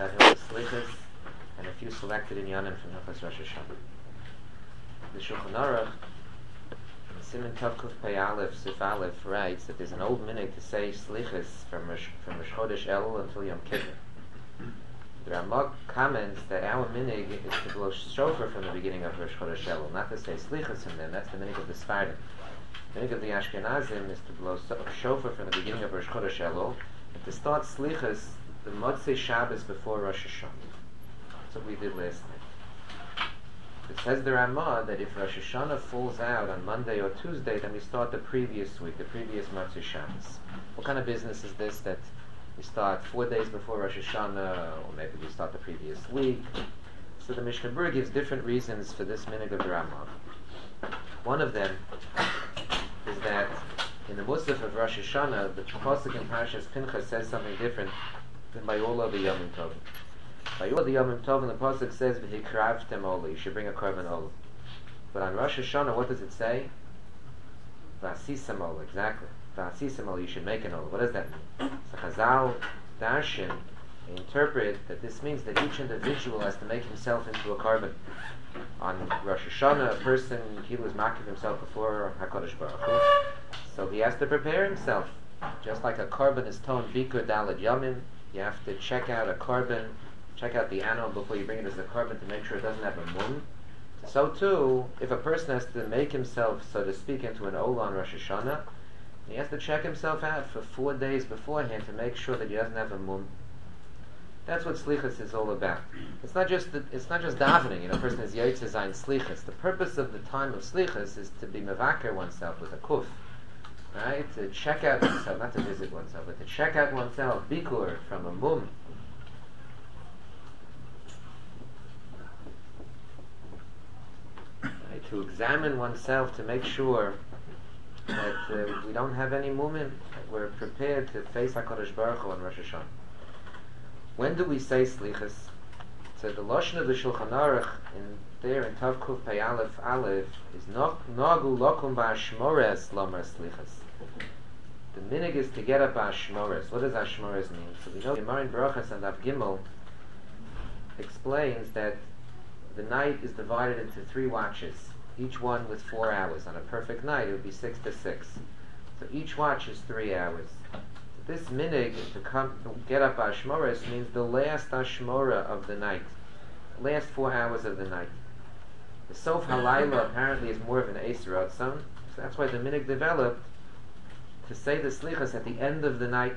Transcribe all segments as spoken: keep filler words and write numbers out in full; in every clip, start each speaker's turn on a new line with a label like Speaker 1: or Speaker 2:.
Speaker 1: about Hilchos Slichos and a few selected inyanim from Hilchos Rosh Hashanah. The Shulchan Aruch, in Siman Tov Kuf Pei Aleph, Sif Aleph, writes that there's an old minhag to say Slichos from Rosh, from Rosh Chodesh Elul until Yom Kippur. The Ramah comments that our minhag is to blow shofar from the beginning of Rosh Chodesh Elul, not to say Slichos from them. That's the minhag of the Sfardim. The minhag of the Ashkenazim is to blow shofar from the beginning of Rosh Chodesh Elul, and to start Slichos the Motzei Shabbos before Rosh Hashanah. That's what we did last night. It says the Ramah that if Rosh Hashanah falls out on Monday or Tuesday, then we start the previous week, the previous Motzei Shabbos. What kind of business is this that we start four days before Rosh Hashanah, or maybe we start the previous week? So the Mishnah Berurah gives different reasons for this minhag of the Ramah. One of them is that in the Musaf of Rosh Hashanah, the pasuk in Parashas Pinchas says something different than by all other Yomim Tovim. By all other Yomim Tovim, the pasuk says v'hikravtem ola, you should bring a korban ola. But on Rosh Hashanah, what does it say? V'asisam ola, exactly. V'asisam ola, you should make an ola. What does that mean? So Chazal Darshan, they interpret that this means that each individual has to make himself into a korban. On Rosh Hashanah, a person, he was making himself before HaKadosh Baruch Hu, so he has to prepare himself. Just like a korban is toned bikur dalad yamim, you have to check out a korban, check out the animal before you bring it as a korban to make sure it doesn't have a mum. So too, if a person has to make himself, so to speak, into an olah on Rosh Hashanah, he has to check himself out for four days beforehand to make sure that he doesn't have a mum. That's what slichus is all about. It's not just the, it's not just davening. You know, a person is yotze zayin slichus. The purpose of the time of slichus is to be mevaker oneself with a kuf, right? To check out oneself, not to visit oneself, but to check out oneself, bikur from a mum. Right? To examine oneself to make sure that uh, we don't have any mumim. That we're prepared to face HaKadosh Baruch Hu on Rosh Hashanah. When do we say slichus? So the lashon of the Shulchan Aruch in there in Tav Kuf Pei Aleph Aleph is nagu lokum ba'ashmores lomar slichus. The minhag is to get up ba'ashmores. What does ashmores mean? So we know Gemara in Brachas and Av Gimel explains that the night is divided into three watches, each one with four hours. On a perfect night, it would be six to six. So each watch is three hours. This minhag to come to get up Ashmoras means the last Ashmora of the night, the last four hours of the night. The Sof Halayla apparently is more of an Eis Ratzon, so that's why the minhag developed to say the slichas at the end of the night.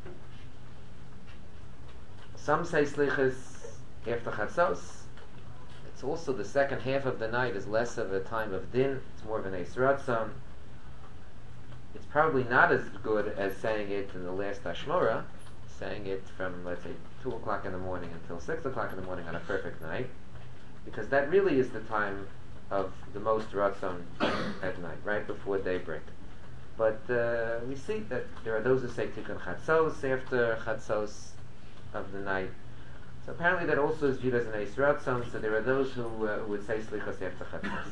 Speaker 1: Some say slichas after Chatzos. It's also the second half of the night is less of a time of din. It's more of an Eis Ratzon. It's probably not as good as saying it in the last Ashmora, saying it from, let's say, two o'clock in the morning until six o'clock in the morning on a perfect night, because that really is the time of the most Ratzon at night, right before daybreak. But uh, we see that there are those who say Tikkun Chatzos after Chatzos of the night. So apparently that also is viewed as an Eis Ratzon, so there are those who, uh, who would say Slichos after Chatzos.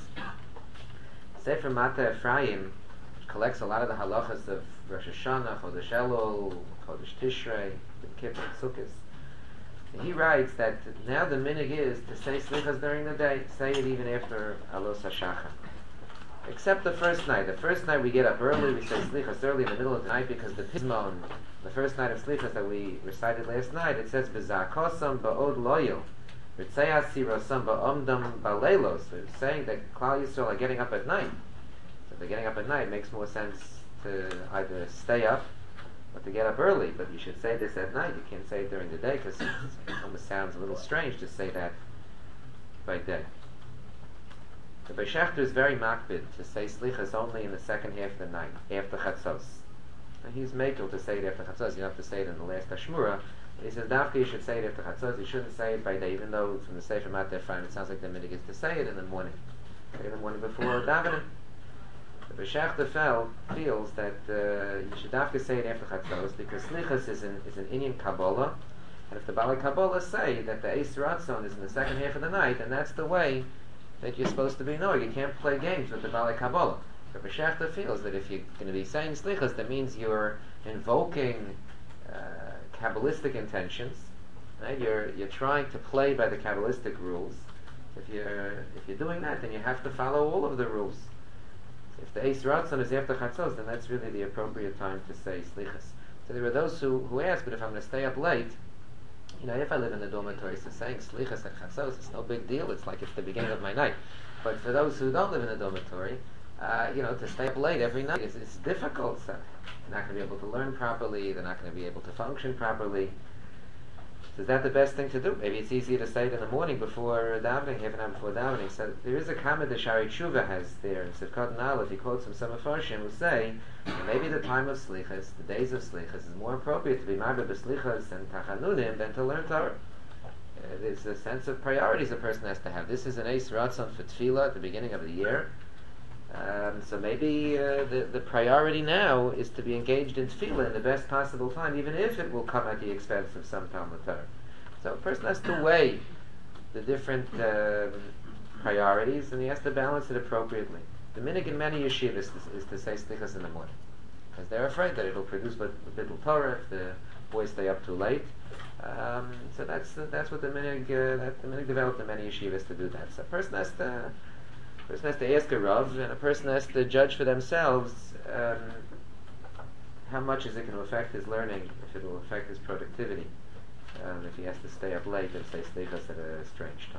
Speaker 1: Sefer Mata Ephraim collects a lot of the halachas of Rosh Hashanah, Chodesh Elul, Chodesh Tishrei, Yom Kippur, Sukkot. And he writes that now the minhag is to say slichas during the day, say it even after Alos HaShachar. Except the first night. The first night we get up early, we say slichas early in the middle of the night because the Pizmon, the first night of slichas that we recited last night, it says B'zakosam ba'od loyal, Ritzayas sirosam ba'omdam ba'leilos. It's saying that Klal Yisrael are getting up at night. If they're getting up at night, it makes more sense to either stay up or to get up early. But you should say this at night. You can't say it during the day because it almost sounds a little strange to say that by day. The Beis Shechter is very makbid to say slichas only in the second half of the night, after Chatzos. And he's makel to say it after Chatzos. You don't have to say it in the last Ashmura. He says, Dafka, you should say it after Chatzos. You shouldn't say it by day, even though from the Sefer Mat Ephraim it sounds like the minhag is to say it in the morning. Say it in the morning before davening. The Beis Shechter felt, feels that uh, you should have to say it after Chatzos because slichas is an, is an Inyan Kabbalah, and if the Balei Kabbalah say that the Eis Ratzon is in the second half of the night, then that's the way that you're supposed to be knowing. You can't play games with the Balei Kabbalah. The Beis Shechter feels that if you're going to be saying slichas, that means you're invoking uh, Kabbalistic intentions, Right? You're you're trying to play by the Kabbalistic rules. If you're if you're doing that, then you have to follow all of the rules. If the Eis Ratzon is after Chatzos, then that's really the appropriate time to say Slichas. So there are those who, who ask, but if I'm going to stay up late, you know, if I live in the dormitory, so saying Slichas at Chatzos, it's no big deal. It's like it's the beginning of my night. But for those who don't live in the dormitory, uh, you know, to stay up late every night is it's difficult. So they're not going to be able to learn properly. They're not going to be able to function properly. So is that the best thing to do? Maybe it's easier to say it in the morning before davening, half an hour before davening. So there is a comment that Shari Tshuva has there in Sivkot Nal. If he quotes from some Mefarshim who say that maybe the time of Slichas, the days of Slichas, is more appropriate to be marbe b'Slichas and Tachanunim than to learn Torah. Uh, there's a sense of priorities a person has to have. This is an Eis Ratzon for Tefillah at the beginning of the year. Um, so maybe uh, the, the priority now is to be engaged in Tefillah in the best possible time, even if it will come at the expense of some Talmud Torah. So a person has to weigh the different uh, priorities, and he has to balance it appropriately. The minhag in many yeshivas is, is to say Slichas in the morning, because they're afraid that it'll produce but little Torah if the boys stay up too late. Um, so that's uh, that's what the minhag uh, that the minhag developed in many yeshivas to do that. So a person has to a person has to ask a rav, and a person has to judge for themselves um, how much is it going to affect his learning, if it will affect his productivity. Um, if he has to stay up late and say Slichas at a strange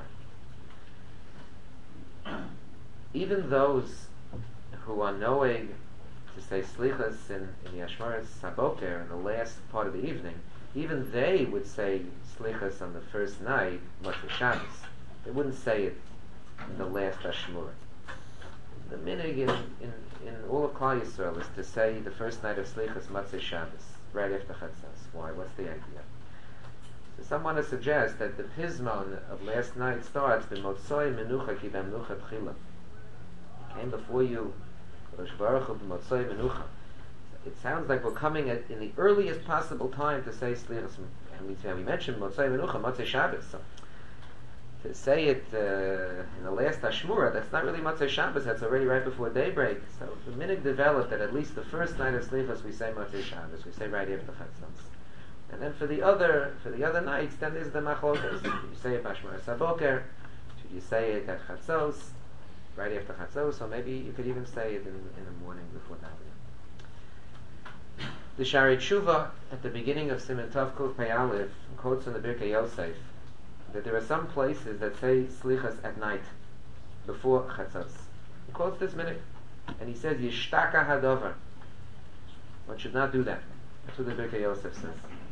Speaker 1: time. Even those who are knowing to say Slichas in, in Yashmaras Saboker in the last part of the evening, even they would say Slichas on the first night, Motzei Shabbos. They wouldn't say it in the last Ashmura. The minhag in, in, in all of Klal Yisrael is to say the first night of Slichas Motzei Shabbos, right after Chatzos. Why? What's the idea? So someone to suggest that the Pizmon of last night starts b'motzoi menucha ki b'menucha tchila. Came before you, Rosh Baruch Hu b'motzoi menucha. It sounds like we're coming at, in the earliest possible time to say Slichas. And we, we mentioned motzoi menucha, Motzei Shabbos. So to say it uh, in the last Ashmura, that's not really Motzei Shabbos. That's already right before daybreak. So the minhag developed that at least the first night of Slichas we say Motzei Shabbos. We say right after Chatzos. And then for the other for the other nights, then there's the machlokas. You say it Bashmar Saboker, should you say it at Chatzos, right after Chatzos, or maybe you could even say it in, in the morning before davening. The Shari Tshuva at the beginning of Siman Tov Kuf Pei Aleph quotes from the Birkei Yosef that there are some places that say Slichas at night before Chatzos. He quotes this minute, and he says Yishtaka Hadover. One should not do that. That's what the Birkei Yosef says.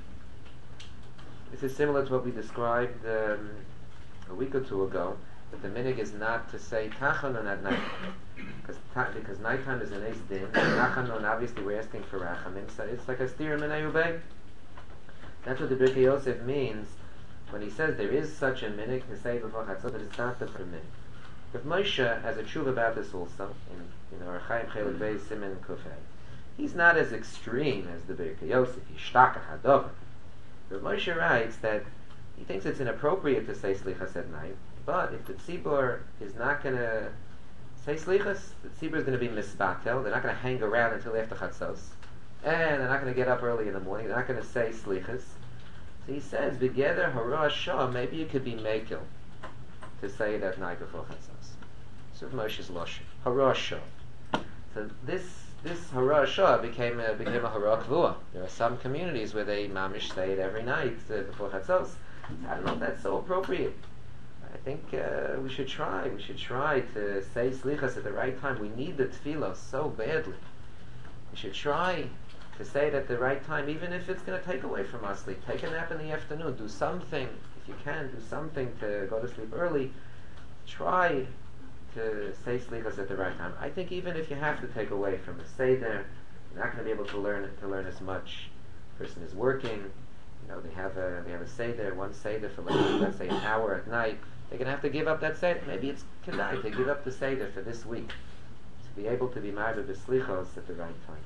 Speaker 1: This is similar to what we described um, a week or two ago, that the minhag is not to say Tachanun at night, because ta- because nighttime is an Eis Din, and Tachanun, obviously we're asking for Rachamim, so it's like a Stira Minay Ubay. That's what the Birkei Yosef means when he says there is such a minhag to say before Chatzot, but it's not the minhag. If Moshe has a tshuva about this also, in, in Orachaim Chelik Beis Siman Kufay, he's not as extreme as the Birkei Yosef, Yishtaka Hadover. But Moshe writes that he thinks it's inappropriate to say Slichas at night, but if the Tzibur is not going to say Slichas, the Tzibur is going to be misbatel, they're not going to hang around until after Chatzos, and they're not going to get up early in the morning, they're not going to say Slichas. So he says, Begeder Hara Shah, maybe you could be Mekil to say it at night before Chatzos. So Moshe's Loshen. Hara Shah. So this This Hara Shah became a, became a Hara Kvua. There are some communities where they mamish say it every night uh, before Chatzos. I don't know if that's so appropriate. I think uh, we should try. We should try to say Slichas at the right time. We need the Tefillah so badly. We should try to say it at the right time, even if it's going to take away from our sleep. Take a nap in the afternoon. Do something, if you can, do something to go to sleep early. Try to say Slichas at the right time. I think even if you have to take away from the Seder, you're not going to be able to learn to learn as much. The person is working, you know, they have a they have a Seder, one Seder for like, let's say an hour at night. They're going to have to give up that Seder. Maybe it's Kedai to give up the Seder for this week, to be able to be married with Slichos at the right time.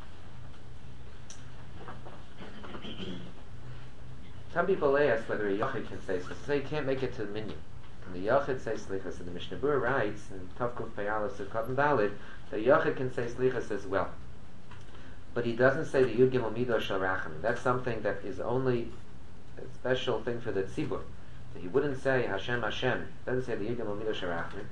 Speaker 1: Some people ask whether a Yochid can say Slichas. Say you can't make it to the minyan. And the Yochid says Slichas, and the Mishnah Berurah writes in Tavkuf Pei Aleph Sivkot Daled, the Yochid can say Slichas as well. But he doesn't say the Yud Gimel Mido Shel Rachamim. That's something that is only a special thing for the tzibur. So he wouldn't say Hashem Hashem. Doesn't say the Yigim Amidah Sharachim.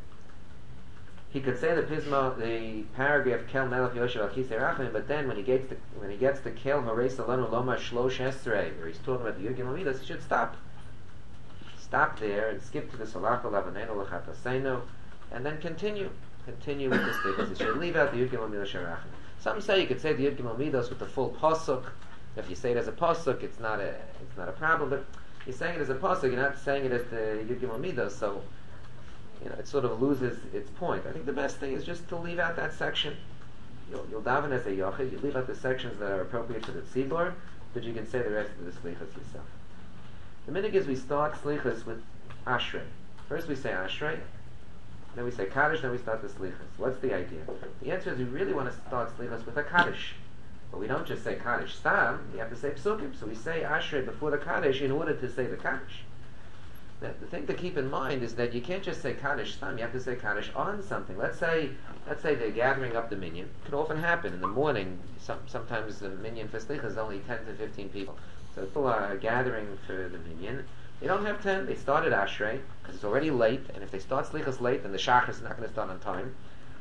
Speaker 1: He could say the pisma, the paragraph Kel Melech Yoshev Al Kisei Rachim, but then when he gets to when he gets to Kel Horeis Alanu Loma Shlosh Esrei, where he's talking about the Yigim Amidas, he should stop. Stop there and skip to the Salach Lavanenu Lachatasenu, and then continue. Continue with the statements. He should leave out the Yigim Amidah Sharachim. Some say you could say the Yigim Amidas with the full pasuk. If you say it as a pasuk, it's not a it's not a problem. But you're saying it as a pasuk, you're not saying it as the Yigim Amidas, so you know, it sort of loses its point. I think the best thing is just to leave out that section. You'll, you'll daven as a yochid, you leave out the sections that are appropriate for the tzibur, but you can say the rest of the slichas yourself. The minhag is we start slichas with ashrei. First we say ashrei, then we say kaddish, then we start the slichas. What's the idea? The answer is we really want to start slichas with a kaddish. But we don't just say kaddish stam, we have to say psukim. So we say ashrei before the kaddish in order to say the kaddish. The, the thing to keep in mind is that you can't just say Kaddish Stam, you have to say Kaddish on something. Let's say let's say they're gathering up the minyan. It could often happen in the morning. Some, sometimes the minyan for Slicha is only ten to fifteen people. So people are gathering for the minyan. They don't have ten, they start at Ashrei, because it's already late, and if they start Slichas late, then the Shachar is not going to start on time.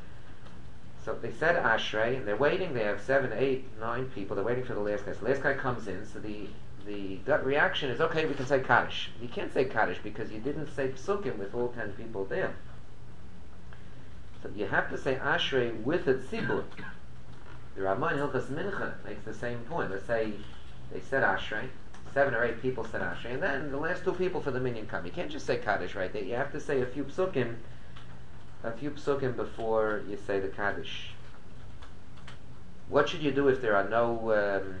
Speaker 1: So they said Ashrei, and they're waiting, they have seven, eight, nine people, they're waiting for the last guy. So the last guy comes in, so the the gut reaction is, okay, we can say Kaddish. You can't say Kaddish because you didn't say Psukim with all ten people there. So you have to say Ashrei with a Tzibur. The Ramban Hilchas Mincha makes the same point. Let's say they said Ashrei, seven or eight people said Ashrei, and then the last two people for the minyan come. You can't just say Kaddish right there. You have to say a few Psukim, a few Psukim before you say the Kaddish. What should you do if there are no... Um,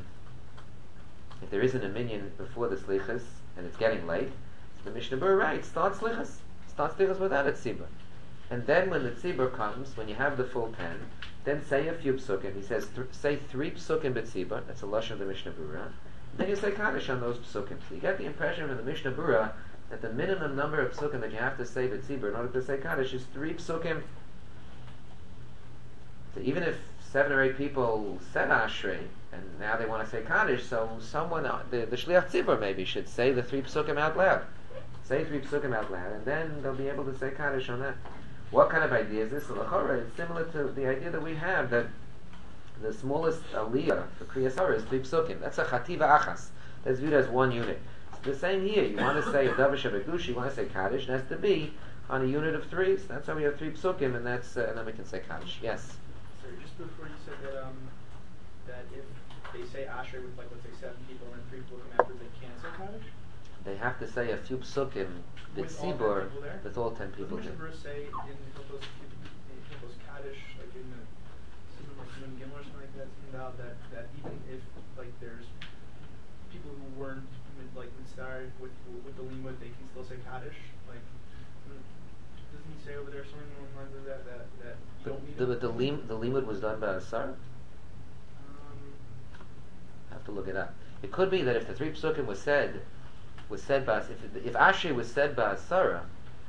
Speaker 1: If there isn't a minyan before the slichas and it's getting late, so the Mishnah Berurah writes, start slichas, start slichas without a tzibur, and then when the tzibur comes, when you have the full ten, then say a few psukim. He says, th- say three psukim b'tzibur. That's a lashon of the Mishnah Berurah. Then you say kaddish on those psukim. So you get the impression from the Mishnah Berurah that the minimum number of psukim that you have to say b'tzibur in order to say kaddish is three psukim. So even if seven or eight people said Ashrei, and now they want to say Kaddish, so someone, uh, the, the Shliach Tzibur maybe, should say the three Psukim out loud. Say three Psukim out loud, and then they'll be able to say Kaddish on that. What kind of idea is this? So L'chora, it's similar to the idea that we have that the smallest aliyah for Kriyas Hara is three Psukim. That's a Chativa Achas. That's viewed as one unit. It's the same here. You want to say a Davar Shabbagush, you want to say Kaddish, it has to be on a unit of three. So that's why we have three Psukim, and that's uh, and then we can say Kaddish. Yes?
Speaker 2: Sorry, just before you said that, um, that if they say Ashrei with, like, let's say seven people and then three people come after, they can't say Kaddish?
Speaker 1: They have to say a few psukim
Speaker 2: With all ten
Speaker 1: b'tzibur
Speaker 2: people there?
Speaker 1: with all ten people
Speaker 2: Doesn't
Speaker 1: there.
Speaker 2: Mishnah Berurah say in Hilchos in Hilchos Kaddish, like in the Simon like Simon Gimel or something like that, something about that, that even if, like, there's people who weren't, like, started with with the limud, they can still say Kaddish? Like, doesn't he say over there something along the lines of that, that, that you
Speaker 1: But
Speaker 2: don't need
Speaker 1: the,
Speaker 2: a-
Speaker 1: but the, lim, the limud was done by a Sar?
Speaker 2: Um,
Speaker 1: I have to look it up. It could be that if the three psukim was said, was said by, if, if Ashrei was said by a Sarah,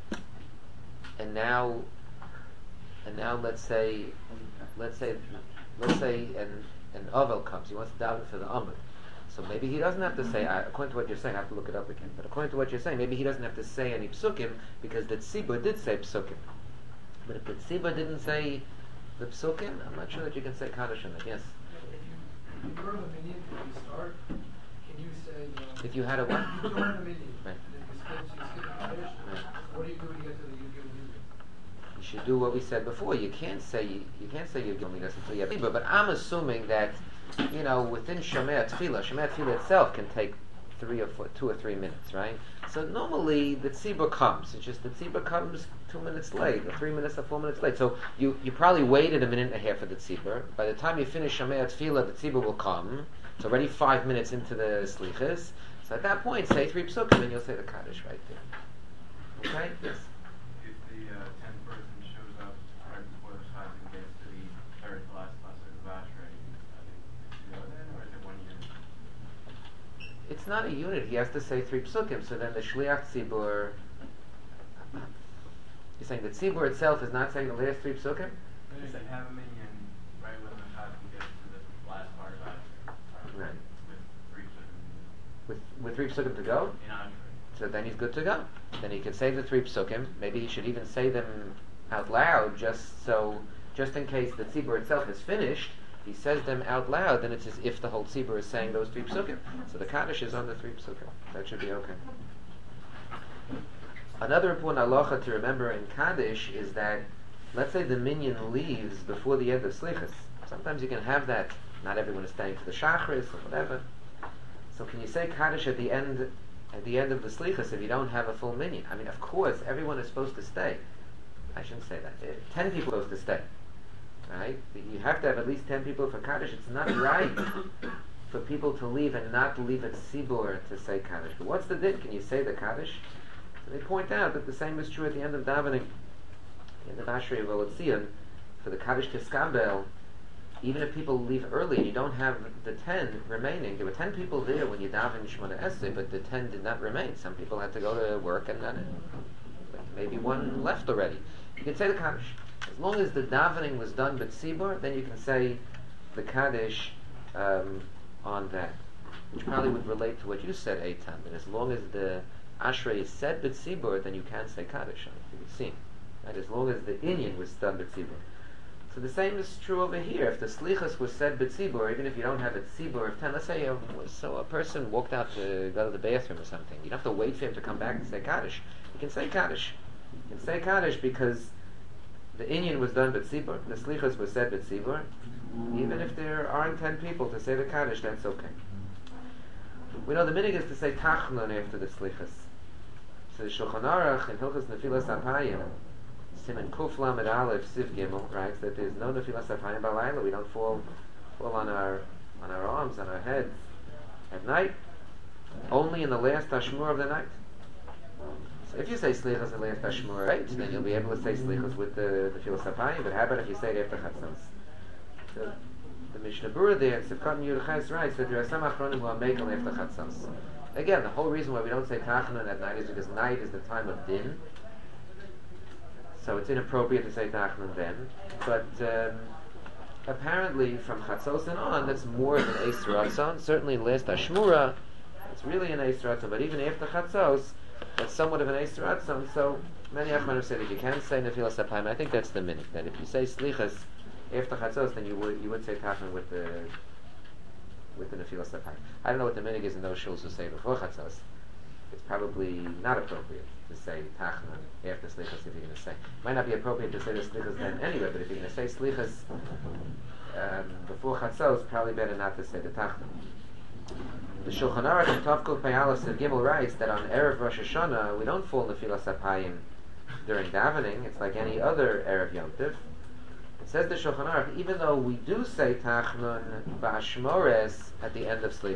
Speaker 1: and now, and now let's say, let's say, let's say an, an Ovel comes, he wants to daven for the Amud. So maybe he doesn't have to say, uh, according to what you're saying, I have to look it up again, but according to what you're saying, maybe he doesn't have to say any psukim, because the tzibur did say psukim. But if the tzibur didn't say the psukim, I'm not sure that you can say kaddish on it. Yes?
Speaker 3: If you learn the minyan when you start, can you say, you know,
Speaker 1: If you had a what?
Speaker 3: you learn the minyan,
Speaker 1: Right.
Speaker 3: and then you skip, you skip the Kaddish,
Speaker 1: Right.
Speaker 3: what do you do when you get to the Yud Gimel Yud?
Speaker 1: You should do what we said before. You can't say you can't say you're giving us until you have tzibur. But I'm assuming that, you know, within Shomei Tefillah, Shomei Tefillah itself can take three or four, two or three minutes, right? So normally the tzibur comes. It's just the tzibur comes two minutes late, or three minutes, or four minutes late. So you, you probably waited a minute and a half for the tzibur. By the time you finish Shomei Tefillah, the tzibur will come. It's already five minutes into the slichas. So at that point, say three psukim, and you'll say the kaddish right there. Okay? Yes.
Speaker 4: If the uh, tenth person shows up right before the time and gets to the third to last lesson of Ashrei, I think, you know then, or is it one unit?
Speaker 1: It's not a unit. He has to say three psukim. So then the shliach tzibur. You're saying the tzibur itself is not saying the last three psukim?
Speaker 4: If they have a minion right when the time gets to the last part of Ashrei,
Speaker 1: Right.
Speaker 4: with three psukim.
Speaker 1: with with three psukim to go.
Speaker 4: In Ashrei.
Speaker 1: So then he's good to go. Then he can say the three psukim. Maybe he should even say them out loud, just so, just in case the tzibur itself is finished. He says them out loud, then it's as if the whole tzibur is saying those three psukim. So the kaddish is on the three psukim. That should be okay. Another important halacha to remember in kaddish is that, let's say the minyan leaves before the end of slichas. Sometimes you can have that. Not everyone is staying for the shachris or whatever. So can you say kaddish at the end? At the end of the slichas, if you don't have a full minyan? I mean, of course, everyone is supposed to stay. I shouldn't say that. Uh, ten people are supposed to stay. Right? You have to have at least ten people for Kaddish. It's not right for people to leave and not leave at Sibur to say Kaddish. But what's the din? Can you say the Kaddish? So they point out that the same is true at the end of davening. In the Ashrei V'Lotzion, for the Kaddish Tiskabel, even if people leave early and you don't have the ten remaining, there were ten people there when you daven Shemona Esrei, but the ten did not remain. Some people had to go to work and then maybe one left already. You can say the Kaddish. As long as the davening was done b'tzibur, then you can say the Kaddish um, on that. Which probably would relate to what you said, Eitan, that as long as the Ashrei is said b'tzibur, then you can say Kaddish on it. You would see. Right? As long as the inyan was done b'tzibur. So the same is true over here. If the slichas was said b'tzibur, even if you don't have a tzibur of ten, let's say uh, so a person walked out to go to the bathroom or something, you don't have to wait for him to come back and say Kaddish. You can say Kaddish. You can say Kaddish because the inyan was done b'tzibur, the slichas was said b'tzibur. Even if there aren't ten people to say the Kaddish, that's okay. We know the minig is to say Tachnun after the slichas. So the Shulchan Aruch in Hilchos Nefilas Apayim, Siman Kuf Lamed Aleph Siv Gimel, writes that there's no Nefilas Apayim Balayla. We don't fall fall on our on our arms, on our heads at night. Only in the last Ashmur of the night. So if you say Slichas in the last Ashmur, right, then you'll be able to say Slichas with the Nefilas Apayim. But how about if you say it after Chatzos? So the Mishnah Berurah there in Sivkot Yudchais writes that there are some Achronim who are makel after Chatzos. Again, the whole reason why we don't say Tachanun at night is because night is the time of din. So it's inappropriate to say Tachanun then. But um, apparently from Chatzos and on, that's more than Eis Ratzon. Certainly last Ashmura, it's really an Eis Ratzon. But even after Chatzos, that's somewhat of an Eis Ratzon. So many Achronim said if you can say Nefilas Apayim, I think that's the minute. That if you say Slichas after Chatzos, then you would you would say Tachanun with the with the Nefilas Apayim. I don't know what the minig is in those shuls who say before Chatzos. It's probably not appropriate to say Tachanun after Slichas if you're going to say. It might not be appropriate to say the Slichas then anyway, but if you're going to say Slichas um, before Chatzos, probably better not to say the Tachanun. The Shulchan Aruch in Tov Kuf Pe'alos and Gimel writes that on Erev Rosh Hashanah we don't fall Nefilas Apayim during davening. It's like any other Erev Yom Tov. It says the Shulchan Aruch, even though we do say Tachnun ba'ashmores at the end of Slichas.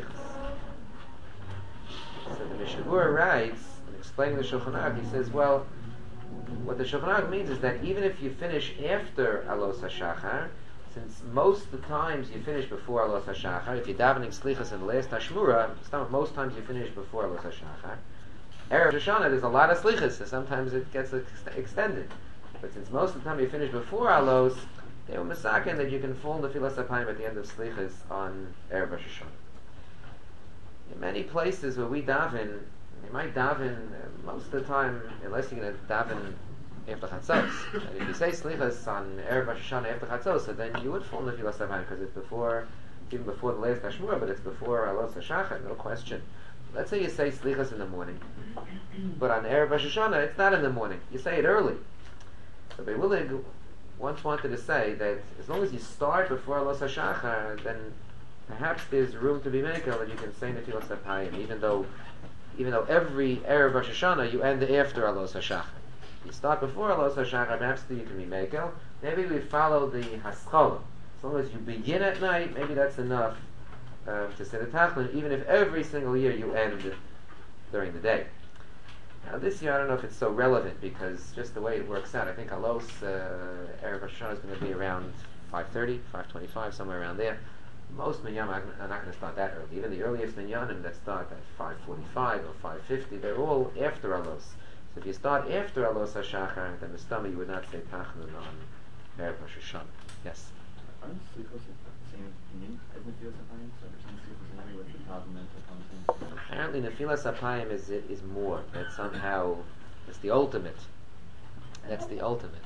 Speaker 1: So the Mishnah Berurah writes, in explaining the Shulchan Aruch, he says, well, what the Shulchan Aruch means is that even if you finish after Alos HaShachar, since most of the times you finish before Alos HaShachar, if you're davening Slichas in the last Hashmura, most times you finish before Alos HaShachar. Erev Shoshana, there's a lot of Slichas, so sometimes it gets ex- extended. But since most of the time you finish before Alos, they were misaken that you can fall Nefilas Apayim at the end of Slichas on Erev Rosh Hashanah. In many places where we daven, you might daven uh, most of the time, unless you're going to daven after Chatzos. And if you say Slichas on Erev Rosh Hashanah after Chatzos, so then you would fall Nefilas Apayim because it's before, even before the last Hashmura, but it's before Alos HaShachar, no question. Let's say you say Slichas in the morning, but on Erev Rosh Hashanah it's not in the morning. You say it early. So Be'ulig once wanted to say that as long as you start before Alos HaShachar, then perhaps there's room to be makel that you can say Nefilas Apayim, even though even though every Erev Rosh Hashanah you end after Alos HaShachar. You start before Alos HaShachar, perhaps you can be makel. Maybe we follow the Haskalah. As long as you begin at night, maybe that's enough uh, to say the Tachanun, even if every single year you end during the day. Now this year I don't know if it's so relevant because just the way it works out, I think Alos uh, Erev Rosh Hashanah is going to be around five thirty, five twenty-five, somewhere around there. Most minyanim are not going to start that early. Even the earliest minyanim that start at five forty-five or five fifty, they're all after Alos. So if you start after Alos HaShachar, then the stomach you would not say Tachanun on Erev Rosh Hashanah. Yes?
Speaker 5: Aren't slichos the same meaning as nefilas apayim? So we're saying slichos anyway with the problem and
Speaker 1: Apparently, nefilas apayim is is more. That somehow it's the ultimate. That's the ultimate.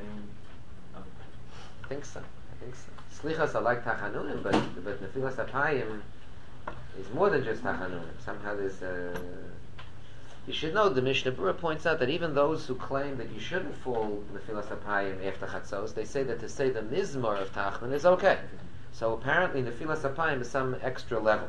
Speaker 1: I think so. I think so. Slichas are like tachanunim, but but nefilas apayim is more than just tachanunim. Somehow there's a. You should know the Mishnah Berurah points out that even those who claim that you shouldn't fall nefilas apayim after chatzos, they say that to say the mizmor of tachanun is okay. So apparently nefilas apayim is some extra level.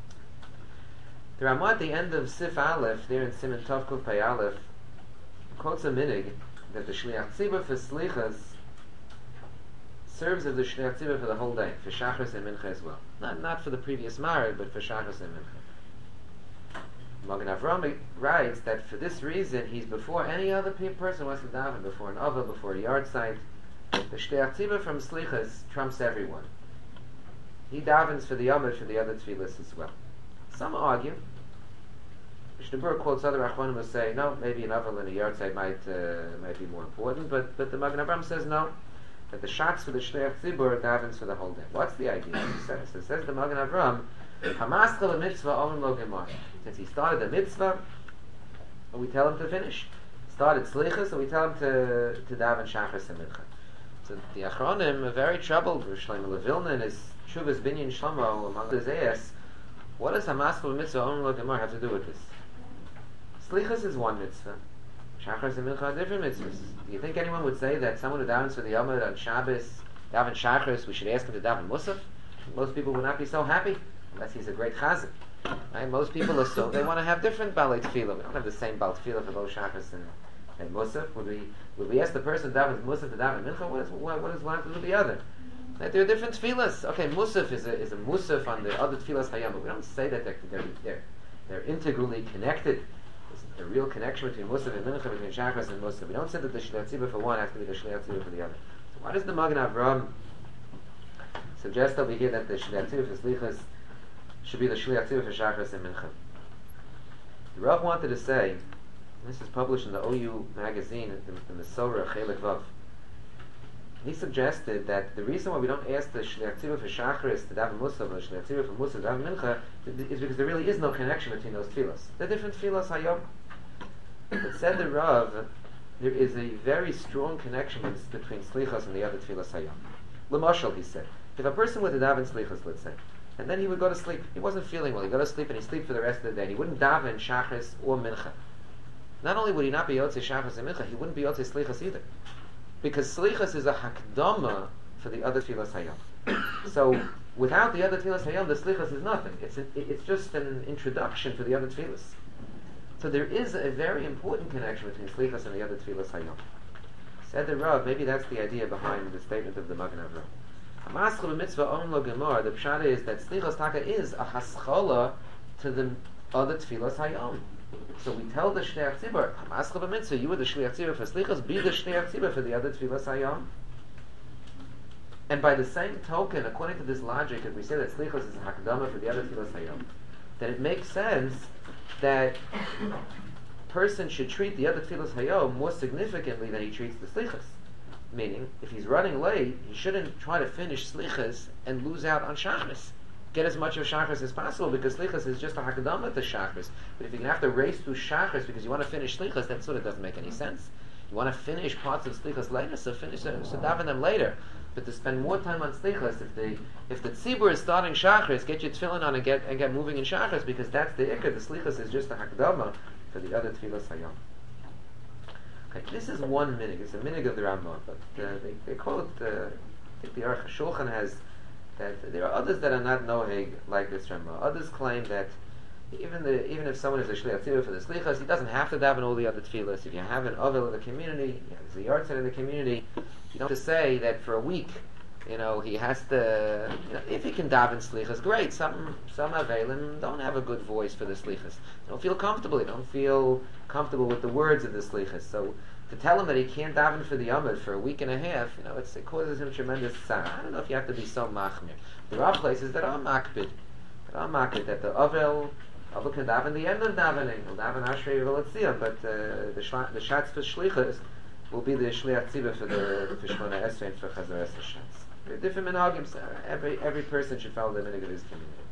Speaker 1: The Ramah at the end of Sif Aleph, there in Siman Tov Kuf Pei Aleph, quotes a minig that the shliach tzibur for slichas serves as the shliach tzibur for the whole day, for shachris and mincha as well. Not not for the previous marriage, but for shachris and mincha. Magen Avraham writes that for this reason, he's before any other pe- person wants to daven, before an ava, before a yard site. The shliach tzibur from slichas trumps everyone. He davens for the yomid, for the other tefillas as well. Some argue. Mishnah Berurah quotes other Achronim who say, no, maybe an aval in a yard site might uh, might be more important, but but the Magen Avraham says no, that the shots for the shliach tzibur davens for the whole day. What's the idea? He says, it says the Magen Avraham, Hamaschel mitzvah omen lo gemar. Since he started the mitzvah, we tell him to finish. Started slichas, so we tell him to to daven shachris and mincha. So the Achronim are very troubled. Shlomo Levilna in his Shuvas Binyan Shlomo among the Zayas. What does Hamaschel mitzvah omen lo gemar have to do with this? Slichas is one mitzvah. Shachris and mincha are different mitzvahs. Do you think anyone would say that someone who davens for the Yomid on Shabbos, daven Shachris, we should ask him to daven Musaf? Most people would not be so happy, unless he's a great chazan. Right? Most people are so, they want to have different balei tefillah. We don't have the same balei tefillah for both Shachris and, and Musaf. Would we, would we ask the person who davens Musaf to daven Mincha? What, is, what, what does one have to do with the other? Right? There are different tefillahs. Okay, Musaf is a, is a Musaf on the other tefillahs Hayam, but we don't say that they're, they're, they're, they're integrally connected. A real connection between Musaf and Mincha, between Shachris and Musaf. We don't say that the shliach tzibur for one has to be the shliach tzibur for the other. So why does the Magen Avraham suggest over here that the shliach tzibur for slichas should be the shliach tzibur for Shachris and Mincha? The Rav wanted to say, and this is published in the O U magazine, in the Mesorah Chelik Vav. He suggested that the reason why we don't ask the shliach tzibur for Shachris to daven Musaf or the shliach tzibur for Musaf to daven Mincha is because there really is no connection between those tefillas. They're different tefillas hayom. But said the Rav, there is a very strong connection between slichas and the other tefillas hayom. L'mashal, he said, if a person were to daven slichas, let's say, and then he would go to sleep, he wasn't feeling well, he go to sleep and he sleep for the rest of the day, and he wouldn't daven Shachris or Mincha. Not only would he not be yotzei Shachris and Mincha, he wouldn't be yotzei slichas either. Because slichas is a hakdama for the other tefillas hayom. So, without the other tefillas hayom, the slichas is nothing. It's a, it's just an introduction for the other tefillas. So there is a very important connection between slichas and the other tefillas hayom. Said the Rav, maybe that's the idea behind the statement of the Magen Avraham. Hamaschel mitzvah on lo gemar. The pshat is that slichas taka is a haschala to the other tefillas hayom. So we tell the shliach tzibur, Hamaschel mitzvah, you were the shliach tzibur for slichas, be the shliach tzibur for the other tefillas hayom. And by the same token, according to this logic, if we say that slichas is a hakdama for the other tefillas hayom, then it makes sense that person should treat the other tefillas hayom more significantly than he treats the slichas. Meaning, if he's running late, he shouldn't try to finish slichas and lose out on shachris. Get as much of shachris as possible, because slichas is just a hakadama to shachris. But if you have to race through shachris because you want to finish slichas, that sort of doesn't make any sense. You want to finish parts of slichas later, so finish them, so daven them later. But to spend more time on slichas, if the if the tzibur is starting shachris, get your tefillin on and get and get moving in shachris, because that's the ikar. The slichas is just a hakdama for the other tefillas hayom. Okay, this is one minig. It's a minig of the Rambam, but uh, they they quote. Uh, I think the Aruch Shulchan has that there are others that are not noheg like this Rambam. Others claim that even the even if someone is a shliach tzibur for the slichas, he doesn't have to daven all the other tefillas. If you have an ovel in the community, you know, there's a yard site in the community. You don't have to say that for a week, you know, he has to. You know, if he can daven slichas, great. Some some avelim don't have a good voice for the slichas. They don't feel comfortable. They don't feel comfortable with the words of the slichas. So to tell him that he can't daven for the yomid for a week and a half, you know, it's, it causes him tremendous tzar. I don't know if you have to be so machmir. There are places that are makbid, that are makbid that the avel. Avel can daven the end of davening. He'll daven Ashrei V'Letzia, but uh, the shla- the shatz for shlichas will be the shliach tzibur for the for Shmona Esrei and for Chazaras Hashatz. There are different minhagim. So every every person should follow the minhag of his community.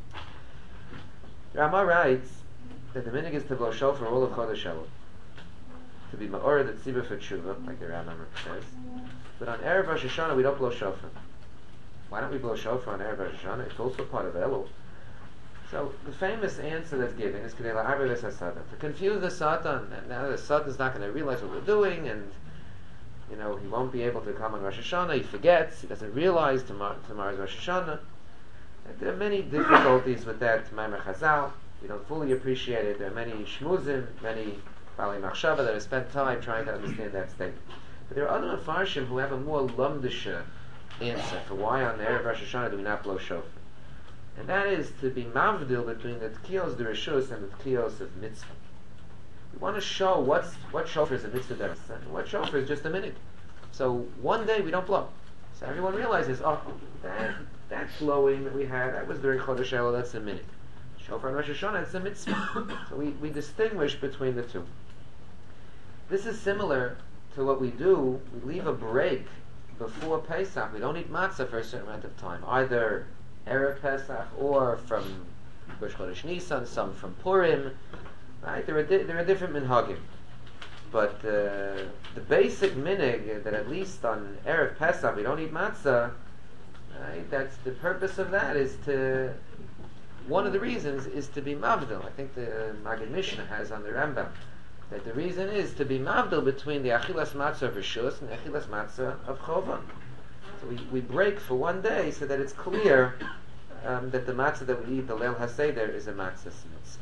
Speaker 1: Rama writes that the minhag is to blow shofar all of Chodesh Elul, to be ma'or the tzibur for tshuva, like the Rambam says. But on Erev Rosh Hashanah we don't blow shofar. Why don't we blow shofar on Erev Rosh Hashanah? It's also part of Elul. So the famous answer that's given is Kedei la'arbev es hasatan, to confuse the Satan. And now the Satan is not going to realize what we're doing, and you know he won't be able to come on Rosh Hashanah. He forgets. He doesn't realize tomorrow, tomorrow's Rosh Hashanah. And there are many difficulties with that Maimer Chazal. We don't fully appreciate it. There are many shmuzim, many Bali Machshava that have spent time trying to understand that statement. But there are other Mefarshim who have a more lumdisha answer for why on the Erev Rosh Hashanah do we not blow shofar. And that is to be mavdil between the tkiyos dereshus and the tkiyos of mitzvah. We want to show what's what shofar is a mitzvah dereshus and what shofar is just a minute. So one day we don't blow. So everyone realizes, oh, that, that blowing that we had, that was during Chodesh Elul, that's a minute. Shofar and Rosh Hashanah, it's a mitzvah. So we, we distinguish between the two. This is similar to what we do. We leave a break before Pesach. We don't eat matzah for a certain amount of time, either Erev Pesach or from Rosh Chodesh Nisan, some from Purim. Right? There are di- there are different minhagim, but uh, the basic minhag that at least on Erev Pesach we don't eat matzah. Right? That's the purpose of that is to. One of the reasons is to be mavdil. I think the Maggid Mishnah has on the Rambam that the reason is to be mavdil between the achilas matzah of Rishus and the achilas matzah of Chovan. So we, we break for one day so that it's clear um, that the matzah that we eat, the Leil HaSeder, is a matzah mitzvah.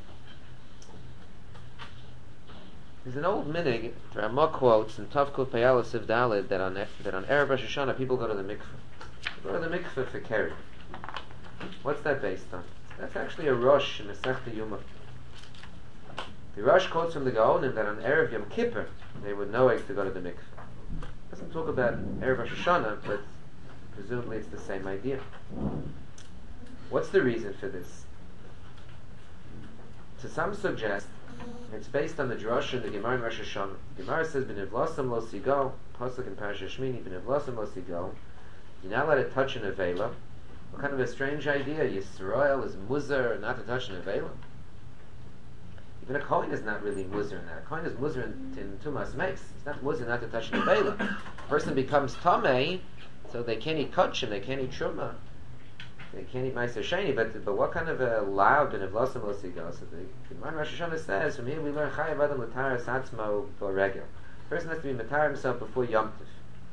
Speaker 1: There's an old minig, Ramah quotes in Tavkuf Peyala Siv Daled, that on that on Erev Rosh Hashanah people go to the mikveh. They go to the mikveh for Keri. What's that based on? That's actually a Rosh in Masechta Yuma. The Rosh quotes from the Gaonim that on Erev Yom Kippur they would know to go to the mikveh. Doesn't talk about Erev Rosh Hashanah, but presumably it's the same idea. What's the reason for this? To some suggest it's based on the drasha in the Gemara in Rosh Hashanah. The Gemara says, "B'nevlasam lo sigo," pasuk in Parashat Shmini, "B'nevlasam lo sigo." You're not allowed to touch an avela. What kind of a strange idea? Yisrael is muzar not to touch an avela. Even a kohen is not really muzar in that. A kohen is muzar in, in tumas meis. It's not muzar not to touch an avela. A person becomes tamei, so they can't eat kachim, they can't eat truma, they can't eat meiser sheni. But but what kind of a loud and evlasam lo sigo? So the Gemara Rosh Hashanah says from here we learn chayav adam l'taras atzmo b'regel. A person has to be matar himself before Yom Tov.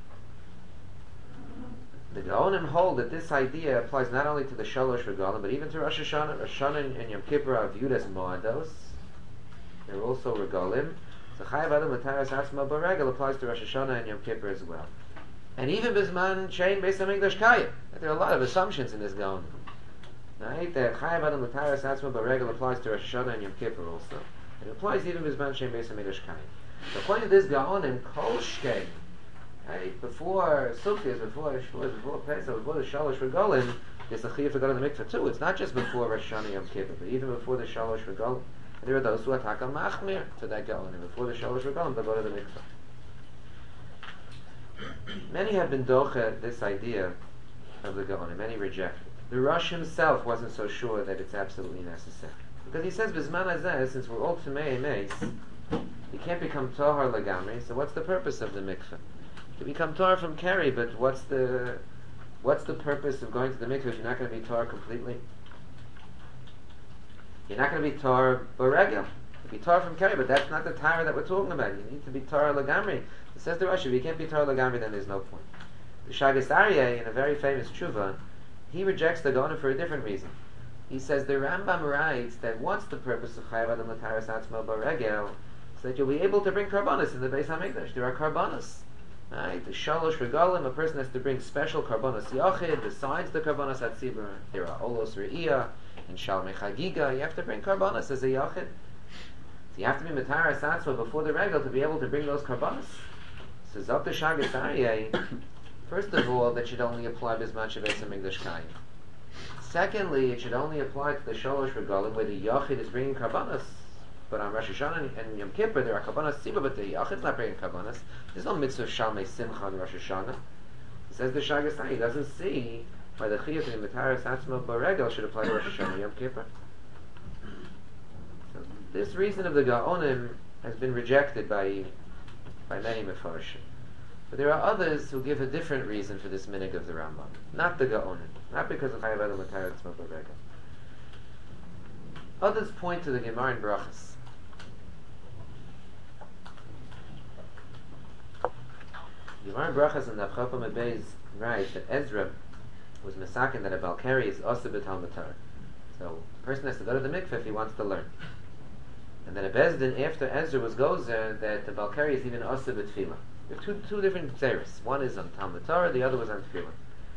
Speaker 1: The Gaonim hold that this idea applies not only to the Shalosh Regalim, but even to Rosh Hashanah. Rosh Hashanah and Yom Kippur are viewed as Moados. They're also Regalim. So Chayav Adam L'Taras Atzma B'Regel applies to Rosh Hashanah and Yom Kippur as well. And even Bisman Shein Beis HaMikdash Kayim. There are a lot of assumptions in this Gaonim. Right? That Chayav Adam L'Taras Atzma B'Regel applies to Rosh Hashanah and Yom Kippur also. It applies even Bisman Shein Beis HaMikdash Kayim. So according to this Gaonim, Kol Shkei, right? Before Sukkot, before Shavuos, before Pesach, before the Shalosh Regalim, there's a chiyuv to go to the mikveh too. It's not just before Rosh Hashanah Yom Kippur, but even before the Shalosh Regalim. And there are those who attack on Machmir to that Gaon, and before the Shalosh Regalim, they go to the mikveh. Many have been docha this idea of the Gaon, and many reject it. The Rosh himself wasn't so sure that it's absolutely necessary. Because he says, B'zman hazeh, since we're all Tumei Meis, you can't become Tohar Lagamri, so what's the purpose of the mikveh? To become Torah from Keri, but what's the what's the purpose of going to the mikveh if you're not going to be Torah completely? You're not going to be Torah B'regel. You'll be Torah from Keri, but that's not the Torah that we're talking about. You need to be Torah Lagamri. It says the Rashi, if you can't be Torah Lagamri, then there's no point. The Shagas Aryeh, in a very famous tshuva, he rejects the Gaonim for a different reason. He says the Rambam writes that what's the purpose of Chayav Adam L'Taras Atzmo B'Regel? So that you'll be able to bring karbanos in the Beis HaMikdash. There are karbanos. Right, the Shalosh Regalim, a person has to bring special karbonos yachid besides the karbonos hatzibur. There are olos re'iyah and shalmei chagiga. You have to bring karbonos as a yachid. So you have to be mataras atzma before the regal to be able to bring those karbonos. So zok the shagas aryeh. First of all, that should only apply bisman shebeis hamikdash kayim. Secondly, it should only apply to the Shalosh Regalim where the yachid is bringing karbonos. But on Rosh Hashanah and Yom Kippur, there are karbanos tzibur, but the yachid's not bringing karbanos. There's no mitzvah shalmei simcha on Rosh Hashanah. He says the Shagasai, he doesn't see why the Chiyuv in Mitaras Atzma Baregel should apply to Rosh Hashanah Yom Kippur. So this reason of the Gaonim has been rejected by by many Mefarshim. But there are others who give a different reason for this minig of the Rambam. Not the Gaonim. Not because of Chayav Adam Mitaras Atzma Baregel. Others point to the Gemara in Brachas. Gemara in Brachas and Avchapa Mebez write that Ezra was misakin that a Balkari is also b'tal matar. So a person has to go to the mikveh if he wants to learn. And then a Bezdin after Ezra was gozer that the Balkari is even also b'tfila. There are two, two different tzeres. One is on Talmud Torah, the other was on tefillah.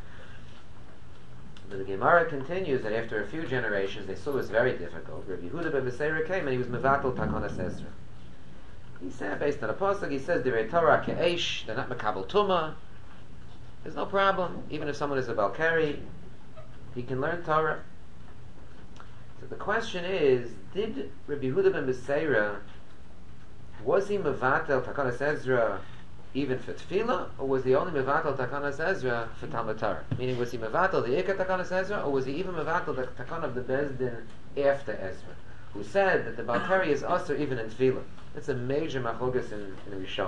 Speaker 1: But the Gemara continues that after a few generations they saw it was very difficult. Rabbi Yehuda ben Beseira came and he was mevatel takonas Ezra. He said, based on a pasuk, he says, "Direi Torah ke'esh," they're not mekabel tuma. There's no problem. Even if someone is a Balkari, he can learn Torah. So the question is, did Rabbi Yehuda ben Beseira, was he mevatel takonas Ezra even for tefillah, or was he only mevatel takonas Ezra for Talmud Torah? Meaning, was he mevatel the ikar takonas Ezra, or was he even mevatel the takon of the Bezdin after Ezra, who said that the Balkari is also even in tefillah? That's a major machlokas in, in the Rishon.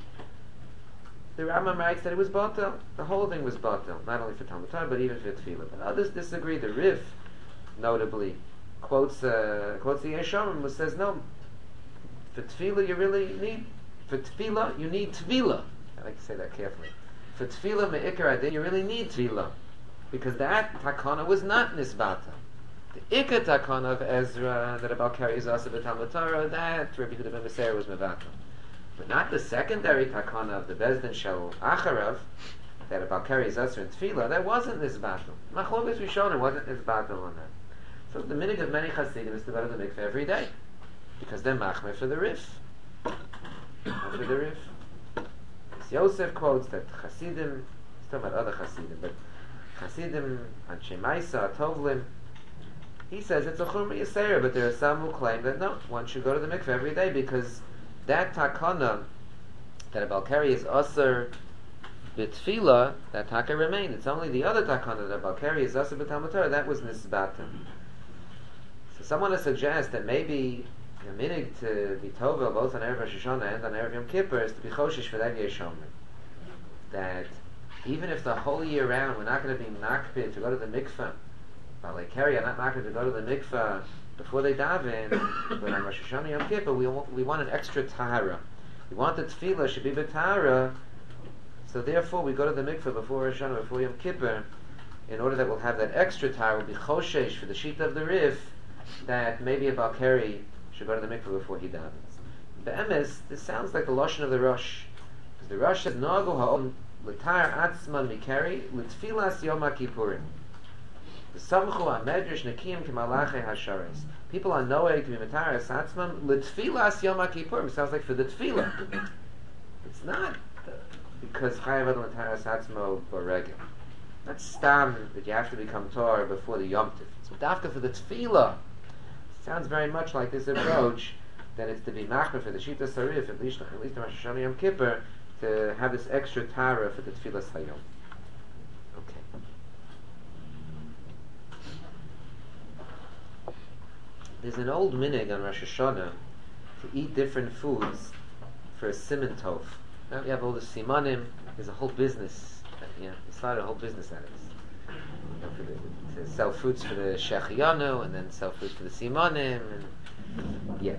Speaker 1: The Rambam writes that it was batel. The whole thing was batel, not only for Talmud Torah, but even for tefillah. But others disagree. The Rif, notably, quotes uh, quotes the Yeshomim, who says, no, for tefillah you really need, for tefillah you need tefillah. I like to say that carefully. For tefillah me'ikar adin, you really need tefillah. Because that takana was not nisbata. The ikar takana of Ezra, that a Balkari is also the Talmud Torah, that Rabbi Yehuda ben Beseira was mevatel. But not the secondary takana of the Bezdin Shel Acharav, that a Balkari is also in tefillah, that wasn't this battle. Machlokas Rishonim wasn't this battle on that. So the minig of many Hasidim is to go to the mikveh every day, because they're machmer for the Rif. For the Rif. Yosef quotes that Hasidim, he's talking about other Hasidim, but Hasidim, Anshe Maisa, Tovlim, he says it's a Chumri Yisera, but there are some who claim that no, one should go to the mikveh every day, because that takana, that a Balkari is Asr B'tfila, that taka remained. It's only the other takana, that a Balkari is Asr B'talmud Torah, that was Nisbata. So someone has suggested that maybe the minig to be tovel both on Erev Rosh Hashanah and on Erev Yom Kippur is to be choshish for that Yeshomim. That even if the whole year round we're not going to be makpid to go to the mikveh, Balkari are not makpid to go to the mikveh before they daven, but on Rosh Hashanah Yom Kippur we want, we want an extra tahara. We want the tefillah should be b'tahara, so therefore we go to the mikveh before Rosh Hashanah, before Yom Kippur, in order that we'll have that extra tahara, will be choshesh for the sheet of the Rif, that maybe a Balkari should go to the mikveh before he davens. Be'emes, this sounds like the lashon of the Rosh, because the Rosh says, "Nagu ha'om l'tar atzman mikari l'tfilas Yom HaKippurim." The samchu ha'medrash nekim k'malachei hashares. People are noeg to be mitaras atzmam l'tfilas Yom HaKippurim. Sounds like for the tefillah. It's not uh, because chayav adam mitaras atzmo b'regel. That's stam that you have to become Torah before the Yom Tiv. So dafka for the tefillah. Sounds very much like this approach that it's to be machmer for the Shita Sarif, at least at least in Rosh Hashanah Yom Kippur, to have this extra tara for the tefillah sayom. Okay. There's an old minig on Rosh Hashanah to eat different foods for a siman tov. Now we have all the simanim. There's a whole business. Yeah, they started a whole business out of this. You know, for the, to sell fruits for the shechianu, and then sell fruits for the simanim, and yeah.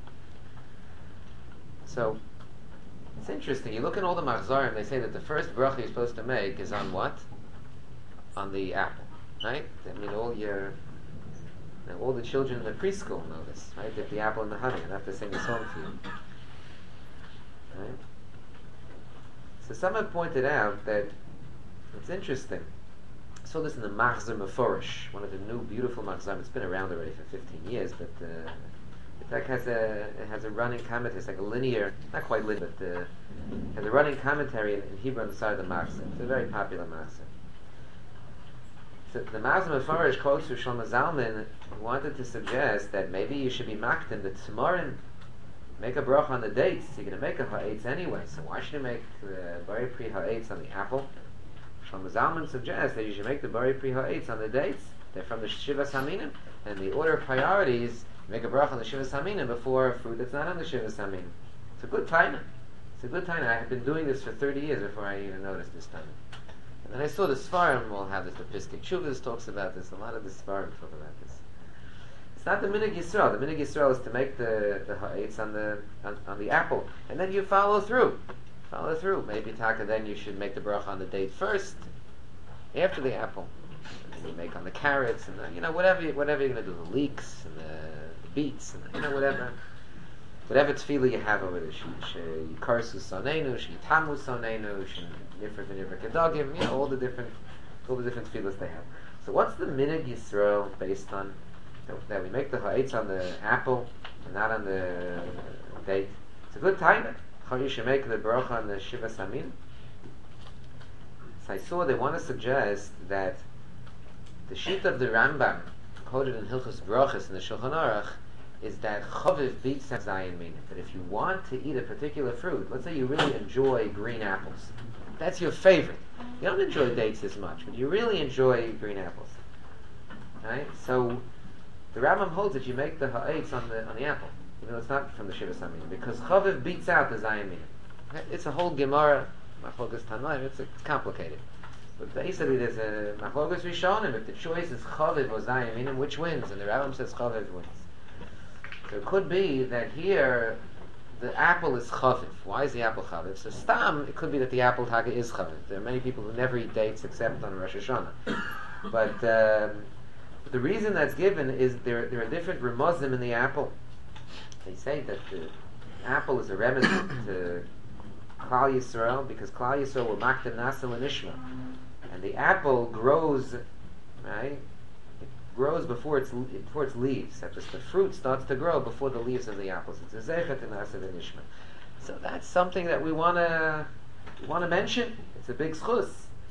Speaker 1: So it's interesting. You look at all the machzarim. They say that the first bracha you're supposed to make is on what? On the apple, right? I mean, all your now all the children in the preschool know this, right? Dip the apple in the honey, and I have to sing a song for you, right? So someone pointed out that it's interesting. I saw this in the Machzor Meforish, one of the new beautiful Machzorim. It's been around already for fifteen years, but uh, it like has a it has a running commentary. It's like a linear, not quite linear, but uh, has a running commentary in, in Hebrew on the side of the Machzor. It's a very popular Machzor. So the Machzor Meforish quotes from Shlomo Zalman, who wanted to suggest that maybe you should be maktin the tamarim, make a bracha on the dates. You're going to make a ha'etz anyway, so why should you make the very pre ha'etz on the apple? Shlomo Zalman suggests that you should make the Bari Pri Ha'etz on the dates. They're from the Shivas Haminim, and the order of priorities, make a bracha on the Shivas Haminim before fruit that's not on the Shivas Haminim. It's a good timing. It's a good timing. I have been doing this for thirty years before I even noticed this timing. And then I saw the Sfarim will have this. The Piskei Teshuvos talks about this. A lot of the Sfarim talk about this. It's not the Minig Yisrael. The Minig Yisrael is to make the the ha'etz on the on, on the apple, and then you follow through. Follow through. Maybe taka. Then you should make the bracha on the date first, after the apple. And then you make on the carrots and the, you know whatever you, whatever you're going to do. The leeks and the, the beets and the, you know whatever. Whatever tefillah you have over there, Yikarsu Sonenu, Yitamu Sonenu, Nifra V'Nifra Kedagim, you know, all the different, all the different tefillahs they have. So what's the Minig Yisrael based on? That we make the ha'etz on the apple and not on the date. It's a good time. How you should make the bracha on the Shivas Hamin. So I saw they want to suggest that the sheet of the Rambam, quoted in Hilchos Brachos in the Shulchan Aruch, is that chaviv beats zayin meaning. That if you want to eat a particular fruit, let's say you really enjoy green apples, that's your favorite. You don't enjoy dates as much, but you really enjoy green apples. Right? So the Rambam holds that you make the ha'etz on the on the apple, even though it's not from the Shivas Hamin, because chaviv beats out the zayin meaning. It's a whole Gemara, machlokas Tanaim. It's, it's complicated, but basically there's a machlokas Rishonim. If the choice is chaviv or zayin meaning, which wins? And the Rambam says chaviv wins. So it could be that here the apple is chaviv. Why is the apple chaviv? So stam, it could be that the apple taka is chaviv. There are many people who never eat dates except on Rosh Hashanah. But um, the reason that's given is there there are different remuzim in the apple. They say that the apple is a remedy to Klal Yisrael because Klal Yisrael will maktim nasa l'nishma, and the apple grows, right? Grows before its before its leaves. That is, the fruit starts to grow before the leaves of the apples. It's a zeichet and nasa v'nishma. So that's something that we want to want to mention. It's a big schus.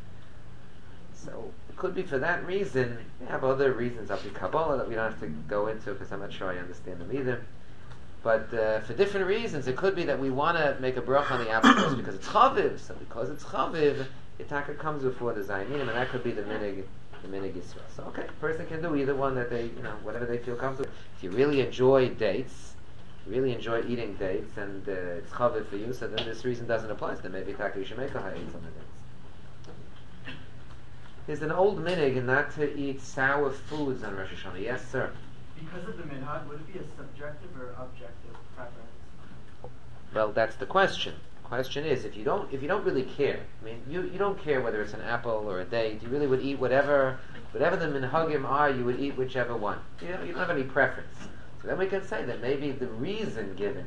Speaker 1: So it could be for that reason. We have other reasons of the Kabbalah that we don't have to go into because I'm not sure I understand them either. But uh, for different reasons, it could be that we want to make a bracha on the apple first because it's chaviv. So because it's chaviv, the taka comes before the zayinim, and that could be the minig. The minig Yisrael. So okay, a person can do either one that they, you know, whatever they feel comfortable. If you really enjoy dates, you really enjoy eating dates, and uh, it's chaviv for you, so then this reason doesn't apply. So then maybe taka you should make a ha'etz on the dates. There's an old minig not to eat sour foods on Rosh Hashanah. Yes, sir.
Speaker 6: Because of the minhag, would it be a subjective or objective preference?
Speaker 1: Well, that's the question. Question is, if you don't, if you don't really care, I mean, you, you don't care whether it's an apple or a date. You really would eat whatever, whatever the minhagim are. You would eat whichever one. You know, you don't have any preference. So then we can say that maybe the reason given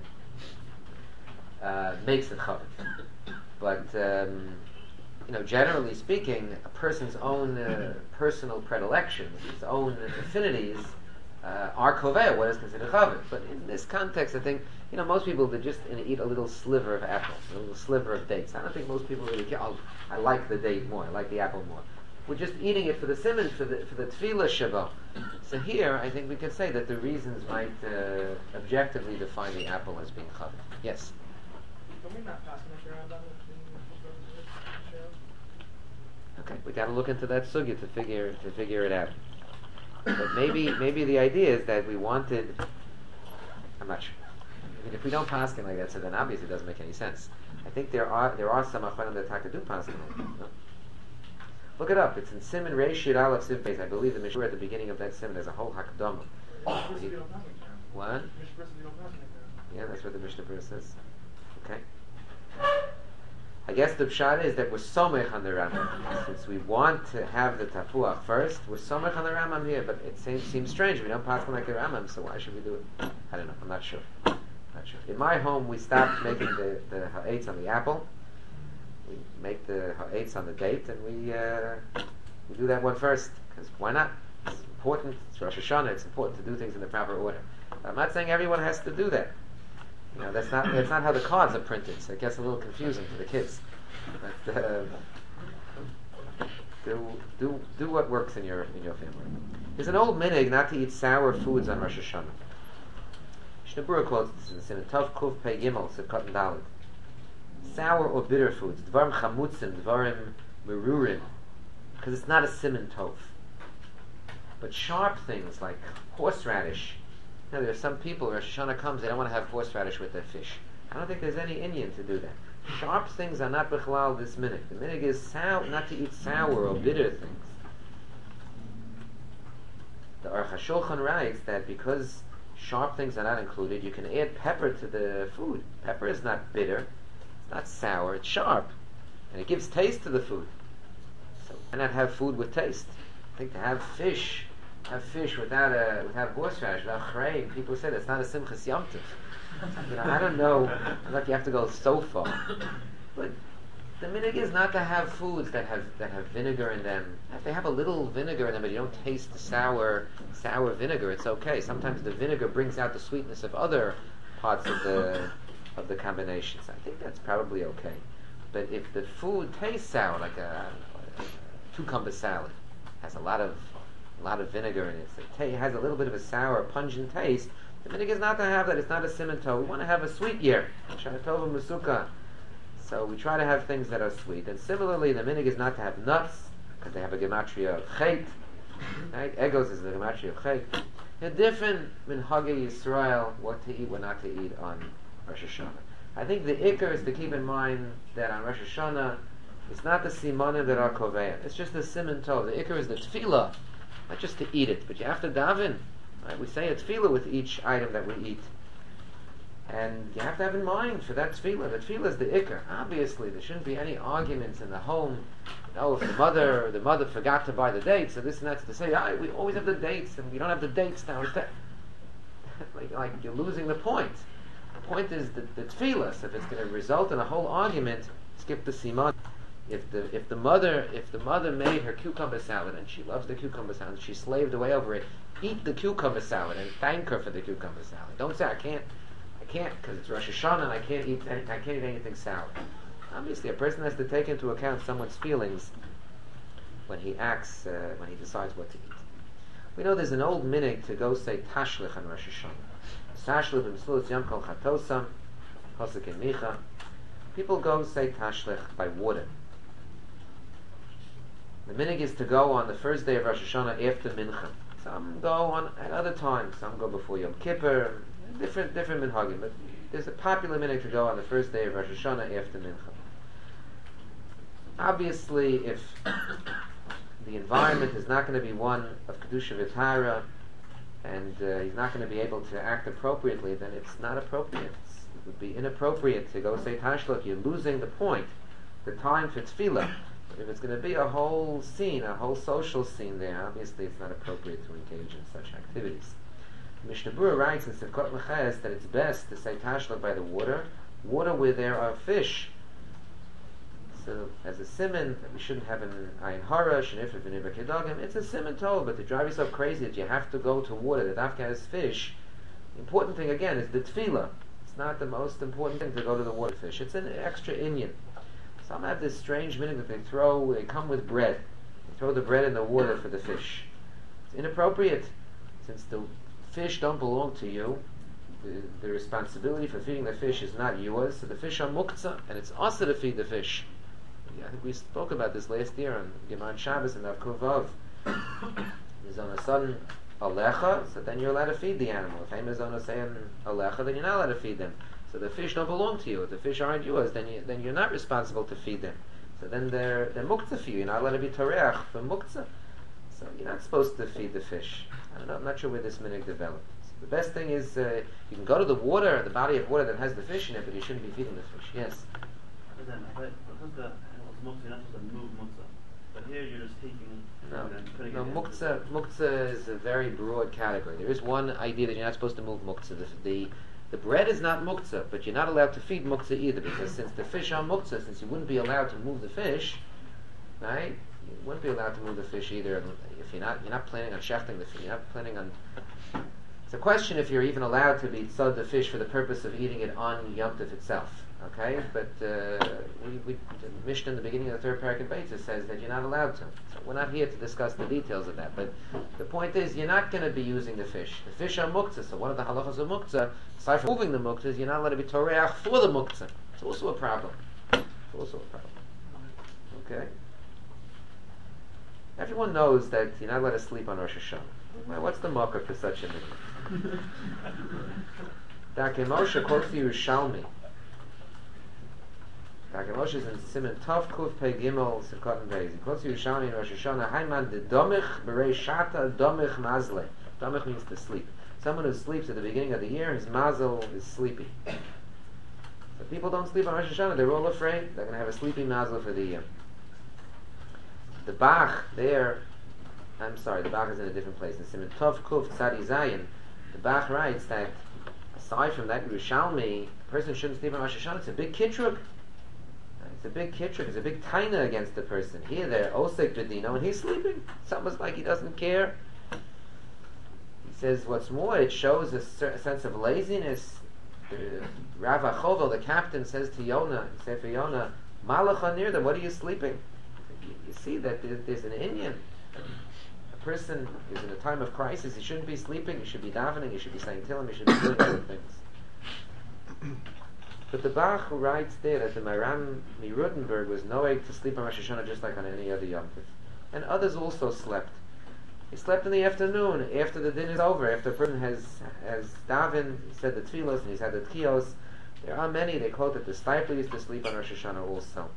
Speaker 1: uh, makes it chaviv. But um, you know, generally speaking, a person's own uh, personal predilections, his own affinities, uh, are koveh, what is considered chaviv. But in this context, I think, you know, most people that just you know, eat a little sliver of apple, a little sliver of dates. I don't think most people really care. Oh, I like the date more. I like the apple more. We're just eating it for the simon, for the for the tefillah shabbat. So here, I think we could say that the reasons might uh, objectively define the apple as being chaviv. Yes.
Speaker 2: Can we not pass much around on it?
Speaker 1: Okay, we got to look into that sugya to figure to figure it out. But maybe maybe the idea is that we wanted. I'm not sure. I mean, if we don't pass it like that, so then obviously it doesn't make any sense. I think there are there are some achronim that taka do pass it like that. No? Look it up. It's in Siman Reish Yud Aleph Siv Beis. I believe the Mishra at the beginning of that Siman there's a whole hakdama. What? Yeah, that's what the Mishnah Berurah says. Okay. I guess the pshat is that we're somech on the Rambam. Since we want to have the tapuach first, we're somech on the Rambam here, but it seems, seems strange. We don't pass them like the Rambam, so why should we do it? I don't know. I'm not sure. Not sure. In my home, we stopped making the, the ha'etz on the apple. We make the ha'etz on the date, and we uh, we do that one first. Because why not? It's important. It's Rosh Hashanah. It's important to do things in the proper order. I'm not saying everyone has to do that. You know, that's not that's not how the cards are printed, so it gets a little confusing for the kids. But uh, do do do what works in your in your family. There's an old minig not to eat sour foods on Rosh Hashanah. Mishnah Berurah quotes this in a Tov Kuf Pei Gimel, so Cotton Dalet. Sour or bitter foods, dvarim chamutzim, dvarim merurim, because it's not a siman tov. But sharp things like horseradish, you know, there are some people, Rosh Hashanah comes, they don't want to have horseradish with their fish. I don't think there's any Indian to do that. Sharp things are not bichlal this minig. The minig is sour, not to eat sour or bitter things. The Aruch HaShulchan writes that because sharp things are not included, you can add pepper to the food. Pepper is not bitter, it's not sour, it's sharp. And it gives taste to the food. So why not have food with taste? I think to have fish, have fish without a without horseradish, without chrein, people say that's not a simchas yom tov. You know, I don't know, I don't know if you have to go so far. But the minig is not to have foods that have that have vinegar in them. If they have a little vinegar in them, but you don't taste the sour sour vinegar, it's okay. Sometimes the vinegar brings out the sweetness of other parts of the of the combinations. I think that's probably okay. But if the food tastes sour, like a, a cucumber salad, has a lot of a lot of vinegar in it, so it ta- has a little bit of a sour, pungent taste. The minig is not to have that. It's not a siman tov. We want to have a sweet year. Shana tova musuka. So we try to have things that are sweet. And similarly, the minig is not to have nuts, because they have a gematria of chet. Right? Egos is the gematria of chet. They're different minhagi Yisrael, what to eat, what not to eat on Rosh Hashanah. I think the ikar is to keep in mind that on Rosh Hashanah, it's not the simanim that are koveya. It's just the siman tov. The ikar is the tefillah, not just to eat it, but you have to daven. Right? We say a tefillah with each item that we eat. And you have to have in mind for that tefillah. The tefillah is the ikar. Obviously, there shouldn't be any arguments in the home. You know, if the mother the mother forgot to buy the dates, so this and that's to say, ah, we always have the dates, and we don't have the dates now. Instead, like, like you're losing the point. The point is the, the tefillah. So if it's going to result in a whole argument, skip the siman. If the if the mother if the mother made her cucumber salad and she loves the cucumber salad, she slaved away over it. Eat the cucumber salad and thank her for the cucumber salad. Don't say I can't. I can't because it's Rosh Hashanah and I can't eat any, I can't eat anything sour. Obviously, a person has to take into account someone's feelings when he acts, uh, when he decides what to eat. We know there's an old minig to go say tashlich on Rosh Hashanah. Tashlich b'misluas yom kol chatosam, hosek and micha. People go say tashlich by water. The minig is to go on the first day of Rosh Hashanah after mincha. Some go on at other times. Some go before Yom Kippur. Different, different minhagim, but there's a popular minig to go on the first day of Rosh Hashanah after mincha. Obviously, if the environment is not going to be one of kedusha v'tara, and uh, he's not going to be able to act appropriately, then it's not appropriate. It's, it would be inappropriate to go say tashlich. You're losing the point, the time for tefillah. If it's going to be a whole scene, a whole social scene there, obviously it's not appropriate to engage in such activities. Mishnah Berurah writes in Sivkot Meches that it's best to say tashlich by the water, water where there are fish. So, as a siman, that we shouldn't have an ayin hara, shenifet v'niver kedagim, it's a siman tov, but to drive yourself crazy that you have to go to water that Afka has fish, the important thing again is the tefillah. It's not the most important thing to go to the water fish. It's an extra inyan. Some have this strange minute that they throw, they come with bread. They throw the bread in the water for the fish. It's inappropriate, since the fish don't belong to you. The, the responsibility for feeding the fish is not yours, so the fish are muktzah, and it's also to feed the fish. I think we spoke about this last year on Gemara Shabbos and Avkuf Vav. There's on a sudden alecha, so then you're allowed to feed the animal. If Haim is on a saying alecha, then you're not allowed to feed them. So the fish don't belong to you. If the fish aren't yours, then you, then you're not responsible to feed them. So then they're they're muktzah for you. You're not allowed to be toreach for muktzah. So you're not supposed to feed the fish. I don't know. I'm not sure where this minig developed. So the best thing is uh, you can go to the water, the body of water that has the fish in it, but you shouldn't be feeding the fish. Yes.
Speaker 5: But then, but because the animal's muktzah, you're not supposed to move muktzah. But here you're just taking
Speaker 1: No,
Speaker 5: food and putting
Speaker 1: no.
Speaker 5: it in.
Speaker 1: Muktzah, muktzah is a very broad category. There is one idea that you're not supposed to move muktzah. The, the the bread is not muktzah, but you're not allowed to feed muktzah either, because since the fish are muktzah, since you wouldn't be allowed to move the fish, right? You wouldn't be allowed to move the fish either if you're not you're not planning on shechting the fish. You're not planning on. It's a question if you're even allowed to be tzad the fish for the purpose of eating it on Yom Tov itself. Okay, but uh, we, we the Mishnah in the beginning of the third parak in Beitzah says that you're not allowed to. So we're not here to discuss the details of that. But the point is, you're not going to be using the fish. The fish are muktzah. So one of the halachas of muktzah, aside from moving the muktzah, is you're not allowed to be toreach for the muktzah. It's also a problem. It's also a problem. Okay. Everyone knows that you're not allowed to sleep on Rosh Hashanah. Well, what's the marker for such a minute? Dake Moshe quotes the Yerushalmi. Dake Moshe is in Siman Tov Kuf Pei Gimel Sikot and Beis. He quotes the Yerushalmi in Rosh Hashanah. Hayman de domich berei shata domich mazle. Domich means to sleep. Someone who sleeps at the beginning of the year, his mazel is sleepy. So people don't sleep on Rosh Hashanah. They're all afraid they're going to have a sleepy mazel for the year. The Bach there, I'm sorry, the Bach is in a different place. In Siman Tov Kuf Tzadi Zayin, the Bach writes that aside from that Yerushalmi, a person shouldn't sleep on Rosh Hashanah. It's a big kitrug. It's a big kitrug. It's a big taina against the person. Here they're osek b'dino, and he's sleeping. It's almost like he doesn't care. He says, what's more, it shows a, cer- a sense of laziness. Uh, Rav Achovel, the captain, says to Yonah, Sefer Yonah, Malach Nirda, what are you sleeping? You, you see that there, there's an Inyan. A person is in a time of crisis. He shouldn't be sleeping. He should be davening. He should be saying Tillim. He should be doing other things. But the Bach who writes there that the Maram Mirudenberg was noeg to sleep on Rosh Hashanah just like on any other Yom Tov. And others also slept. He slept in the afternoon after the din is over, after a person has has daven, said the tefillos, and he's had the tchios. There are many, they quote that the Steipler used to sleep on Rosh Hashanah also.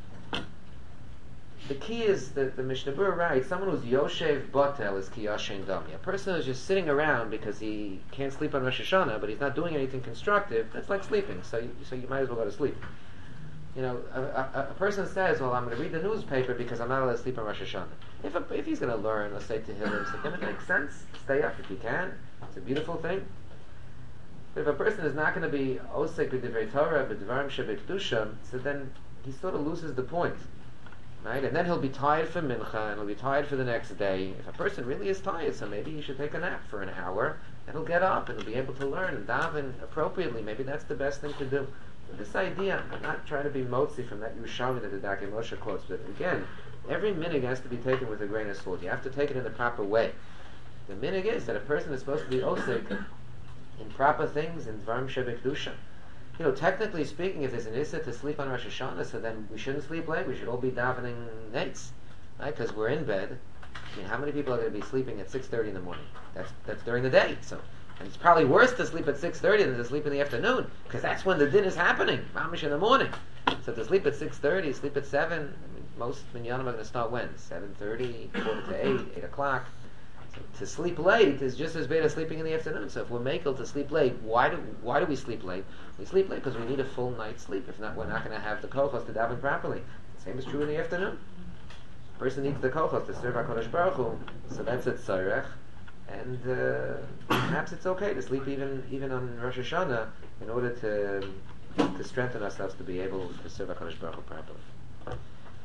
Speaker 1: The key is that the Mishnah Berurah writes, someone who's Yoshev Botel is Ki Yashen Dami. A person who's just sitting around because he can't sleep on Rosh Hashanah, but he's not doing anything constructive, that's like sleeping, so you, so you might as well go to sleep. You know, a, a, a person says, well, I'm going to read the newspaper because I'm not allowed to sleep on Rosh Hashanah. If, a, if he's going to learn, let's say Tehillim, so it makes sense. Stay up if you can. It's a beautiful thing. But if a person is not going to be Osek b'divrei Torah, b'dvarim shebekdusha, so then he sort of loses the point. Right? And then he'll be tired for mincha, and he'll be tired for the next day. If a person really is tired, so maybe he should take a nap for an hour, and he'll get up, and he'll be able to learn and daven appropriately. Maybe that's the best thing to do. This idea, I'm not trying to be motzi from that Yerushalmi that the Dake Moshe quotes, but again, every minig has to be taken with a grain of salt. You have to take it in the proper way. The minig is that a person is supposed to be osik in proper things, in dvarim shebekdusha. You know, technically speaking, if there's an issa to sleep on Rosh Hashanah, so then we shouldn't sleep late. We should all be davening nates, right? Because we're in bed. I mean, how many people are going to be sleeping at six thirty in the morning? That's that's during the day. So, and it's probably worse to sleep at six thirty than to sleep in the afternoon, because that's when the din is happening, mamish in the morning. So to sleep at six thirty, sleep at seven. I mean, most minyanim are going to start when? seven thirty, quarter to eight, eight o'clock. So to sleep late is just as bad as sleeping in the afternoon. So if we're makel to sleep late, why do why do we sleep late? We sleep late because we need a full night's sleep. If not, we're not going to have the kochos to daven properly. The same is true in the afternoon. A person needs the kochos to serve HaKadosh Baruch Hu, so that's a tzarech. And uh, perhaps it's okay to sleep even even on Rosh Hashanah in order to to strengthen ourselves to be able to serve HaKadosh Baruch Hu properly.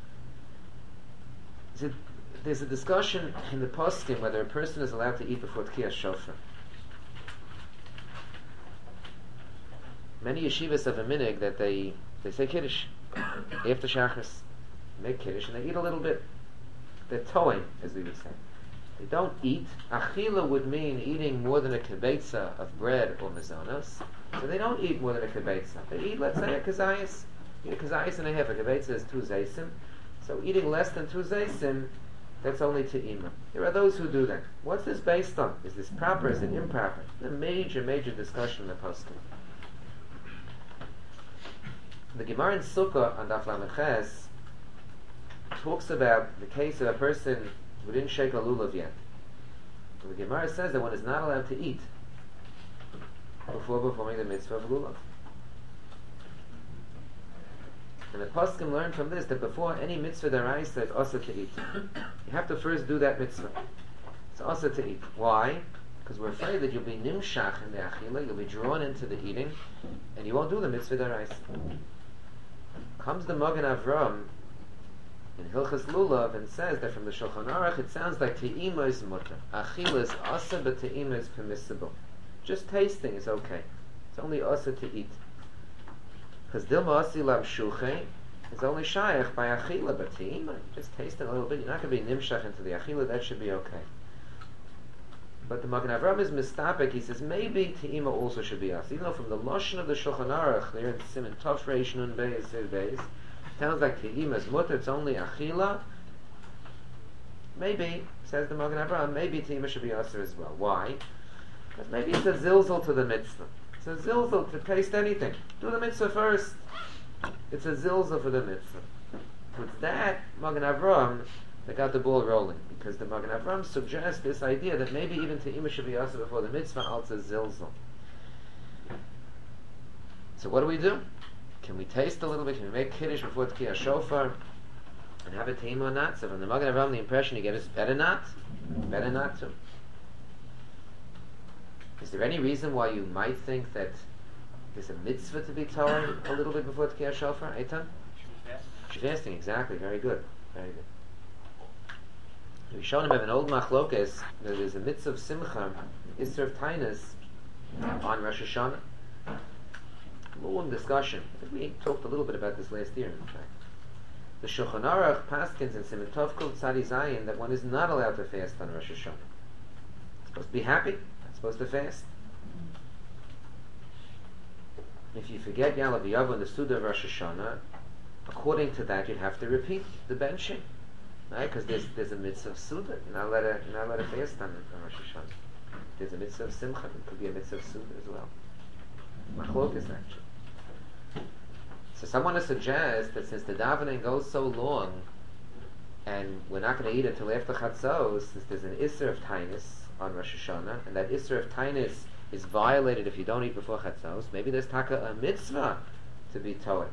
Speaker 1: Is it, there's a discussion in the poskim whether a person is allowed to eat before Tkiyas Shofar. Many yeshivas have a minig that they they say Kiddush after Shachris, make Kiddush, and they eat a little bit. They're toeing, as we would say. They don't eat. Achila would mean eating more than a kibetza of bread or mazonos. So they don't eat more than a kibetza. They eat, let's say, a kazayas. Eat a kazayas and a half. A kibetza is two zaysim. So eating less than two zaysim, that's only to ima. There are those who do that. What's this based on? Is this proper? Is it improper? It's a major, major discussion in the poskim. The Gemara in Sukkah on Daf Lamed Ches talks about the case of a person who didn't shake a lulav yet. The Gemara says that one is not allowed to eat before performing the mitzvah of lulav. And the poskim learn from this that before any mitzvah deraisa it's also to eat. You have to first do that mitzvah. It's also to eat. Why? Because we're afraid that you'll be nimshach in the achila, you'll be drawn into the eating, and you won't do the mitzvah deraisa. Comes the Magen Avram in Hilchas Lulav and says that from the Shulchan Aruch it sounds like te'ima is mutter. Achila is asa, but te'ima is permissible. Just tasting is okay. It's only asa to eat. Because dilma asi lam shuche is only shayach by achila, but te'ima, just tasting a little bit. You're not going to be nimshach into the achila. That should be okay. But the Magen Avram is mistapek. He says maybe te'ima also should be us. Even though from the lashon of the Shulchan Aruch, there in Siman Tov Reish Nun Beis Beis, sounds like te'ima is mutter. It's only achila. maybe, says the Magen Avraham, maybe Tima should be Asr as well. Why? Because maybe it's a zilzal to the mitzvah. It's a zilzal to taste anything. Do the mitzvah first. It's a zilzal for the mitzvah. With that, Magen Avraham, they got the ball rolling. Because the Magen Avraham suggests this idea that maybe even Tima should be Asr before the mitzvah, also zilzal. So what do we do? Can we taste a little bit? Can we make Kiddush before Tkiyah Shofar? And have a team or not? So from the Magen Avraham, the impression you get is better not, better not to. Is there any reason why you might think that there's a mitzvah to be Torah a little bit before Tkiyah Shofar? Eitan? Fasting, exactly. Very good. Very good. We've shown him of an old machlokes that there's a mitzvah of Simcha, Isser of Tainus, on Rosh Hashanah. Long discussion. I think we talked a little bit about this last year, in fact. The Shulchan Aruch paskins in Siman Tov Kuf Tzadi Zayin that one is not allowed to fast on Rosh Hashanah. It's supposed to be happy. It's supposed to fast. If you forget Yalav Yavu in the Suda of Rosh Hashanah, according to that, you'd have to repeat the benching, right? Because there's there's a mitzvah of Suda. You're not allowed to, you're not allowed to fast on, on Rosh Hashanah. There's a mitzvah of Simcha. It could be a mitzvah of Suda as well. Machlokes actually. So someone to suggest that since the davening goes so long, and we're not going to eat until after Chatzos, since there's an Isser of Tainus on Rosh Hashanah, and that Isser of Tainus is violated if you don't eat before Chatzos, maybe there's taka a mitzvah to be Toed.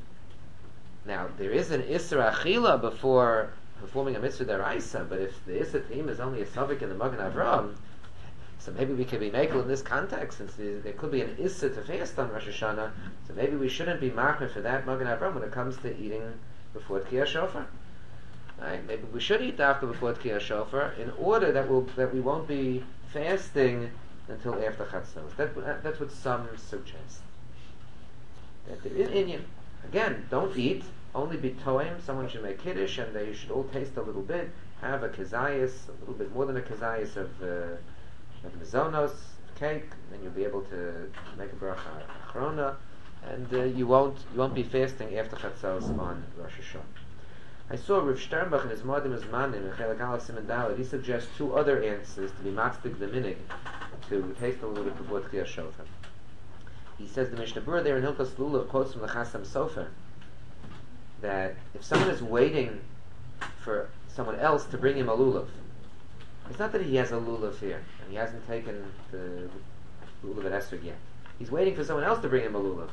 Speaker 1: Now, there is an Isser Achila before performing a mitzvah deraisa, but if the Isser Team is only a Savik in the Magen Avraham, so maybe we could be makel in this context, since there, there could be an issa to fast on Rosh Hashanah, so maybe we shouldn't be machmir for that Magen Avraham when it comes to eating before Tkiyah Shofar. Right? Maybe we should eat after before Tkiyah Shofar in order that we'll, that we won't be fasting until after Chatzos. That, that's what some suggest. That there is inyan. Again, don't eat, only be toim. Someone should make kiddush, and they should all taste a little bit. Have a kazayas, a little bit more than a kazayas of uh, of mizonos, cake, and you'll be able to make a bracha achrona, and uh, you won't you won't be fasting after Chatzos on Rosh Hashanah. I saw Rav Sternbach in his Modim Zmanim in Chelak Aleph Siman Daled. He suggests two other answers to be matzdik the minig, to taste a little bit before Tkiyah Shofar. He says the Mishnah Berurah there in Hilchos Lulav quotes from the Chasam Sofer that if someone is waiting for someone else to bring him a lulav, it's not that he has a lulav here and he hasn't taken the lulav at Esrog yet. He's waiting for someone else to bring him a lulav.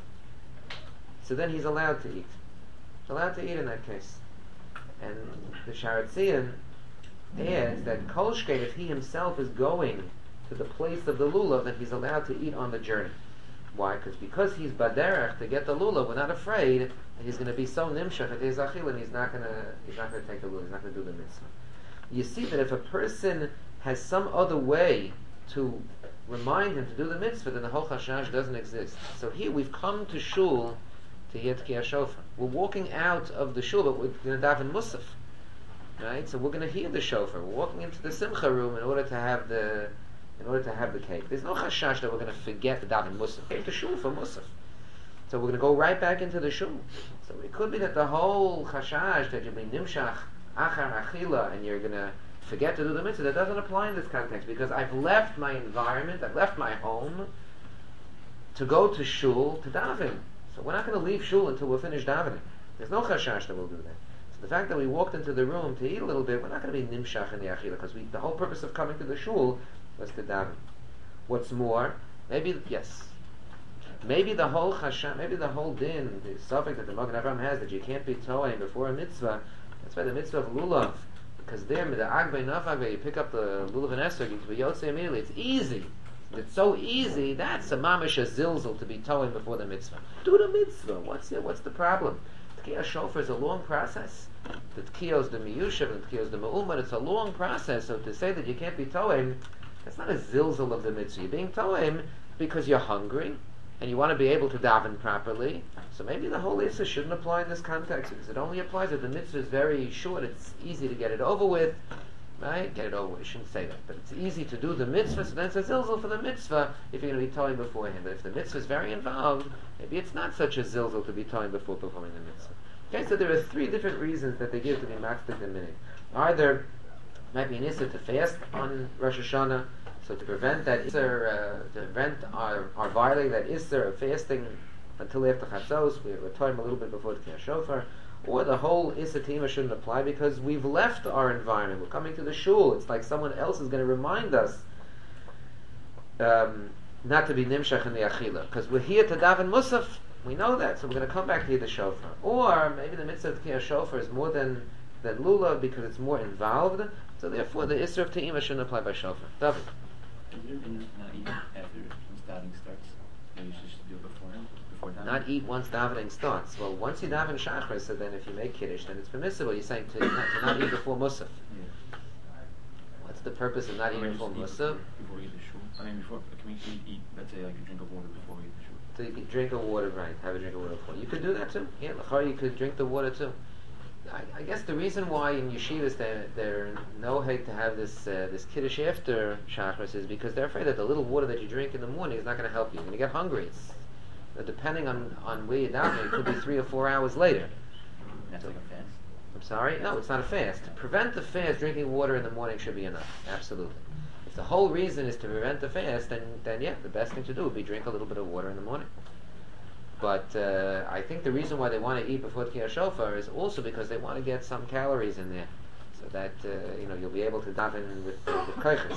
Speaker 1: So then he's allowed to eat. He's allowed to eat in that case. And the Sharatzian adds that Kol Shkeit, if he himself is going to the place of the lulav, then he's allowed to eat on the journey. Why? Because because he's baderech to get the lulav, we're not afraid that he's going to be so nimshach at his achil and he's not going to he's not going to take the lulav, he's not going to do the mitzvah. You see that if a person has some other way to remind him to do the mitzvah, then the whole chashash doesn't exist. So here we've come to shul to hear Tkiyah Shofar. We're walking out of the shul, but we're going to daven musaf, right? So we're going to hear the shofar. We're walking into the simcha room in order to have the in order to have the cake. There's no chashash that we're going to forget the daven musaf. We came to shul for musaf, so we're going to go right back into the shul. So it could be that the whole chashash that you'll be nimshach achar achila and you're going to forget to do the mitzvah, that doesn't apply in this context, because I've left my environment, I've left my home to go to shul to daven. So we're not going to leave shul until we're finished davening. There's no chashash that we'll do that. So the fact that we walked into the room to eat a little bit, we're not going to be nimshach in the achila, because we, the whole purpose of coming to the shul was to daven. What's more, maybe, yes, maybe the whole chashash, maybe the whole din, the suffix that the Magen Avraham has, that you can't be toeing before a mitzvah, that's why the mitzvah of lulav, because there, the agbe nafagbe, you pick up the lulav and esrog, you can be yotze immediately, it's easy. It's so easy, that's a mamish a zilzal to be towing before the mitzvah. Do the mitzvah, what's it? What's the problem? Tkiyah Shofar is a long process. The Tkiyah is the miyushav, and the Tkiyah is the ma'umad, it's a long process, so to say that you can't be towing, that's not a zilzal of the mitzvah. You're being towing because you're hungry, and you want to be able to daven properly, so maybe the whole issa shouldn't apply in this context, because it only applies if the mitzvah is very short, it's easy to get it over with, right? Get it over with. You shouldn't say that. But it's easy to do the mitzvah, so then it's a zilzal for the mitzvah if you're going to be towing beforehand. But if the mitzvah is very involved, maybe it's not such a zilzal to be towing before performing the mitzvah. Okay, so there are three different reasons that they give to be matzdik the minute. Either might be an issur to fast on Rosh Hashanah. So to prevent that issur, uh, to prevent our, our violating that issur of fasting until after Chatzos, we, we're talking a little bit before the Kiyah Shofar, or the whole issur tima shouldn't apply because we've left our environment. We're coming to the shul. It's like someone else is going to remind us um, not to be nimshach in the achila, because we're here to daven musaf. We know that, so we're going to come back to the shofar. Or maybe the mitzvah of Kiyah Shofar is more than than lulav because it's more involved. So therefore, the issur of te'ima shouldn't apply by shofar. David.
Speaker 5: Is there in not eat after once davening starts? Maybe you should just do it beforehand, before davening.
Speaker 1: Not eat once davening starts. Well, once you daven shachar, so then if you make kiddush, then it's permissible. You're saying to not, to not eat before musaf.
Speaker 5: Yeah.
Speaker 1: What's the purpose of not
Speaker 5: Or
Speaker 1: eating
Speaker 5: maybe
Speaker 1: before
Speaker 5: just eat
Speaker 1: musaf?
Speaker 5: Before we eat the shul. I mean, before can we eat, eat let's say like a drink of water before we eat the shul.
Speaker 1: So you can drink a water, right? Have a drink of water before. You could do that too. Yeah, l'char you could drink the water too. I, I guess the reason why in yeshivas they're, they're no hate to have this uh, this kiddush after shachris is because they're afraid that the little water that you drink in the morning is not going to help you. You're going to get hungry. It's, uh, depending on, on where you're down there, it could be three or four hours later.
Speaker 5: That's like a fast.
Speaker 1: I'm sorry? No, it's not a fast. To prevent the fast, drinking water in the morning should be enough. Absolutely. If the whole reason is to prevent the fast, then, then yeah, the best thing to do would be drink a little bit of water in the morning. But uh, I think the reason why they want to eat before Kiyah Shofar is also because they want to get some calories in there, so that uh, you know you'll be able to daven with uh, with koiches.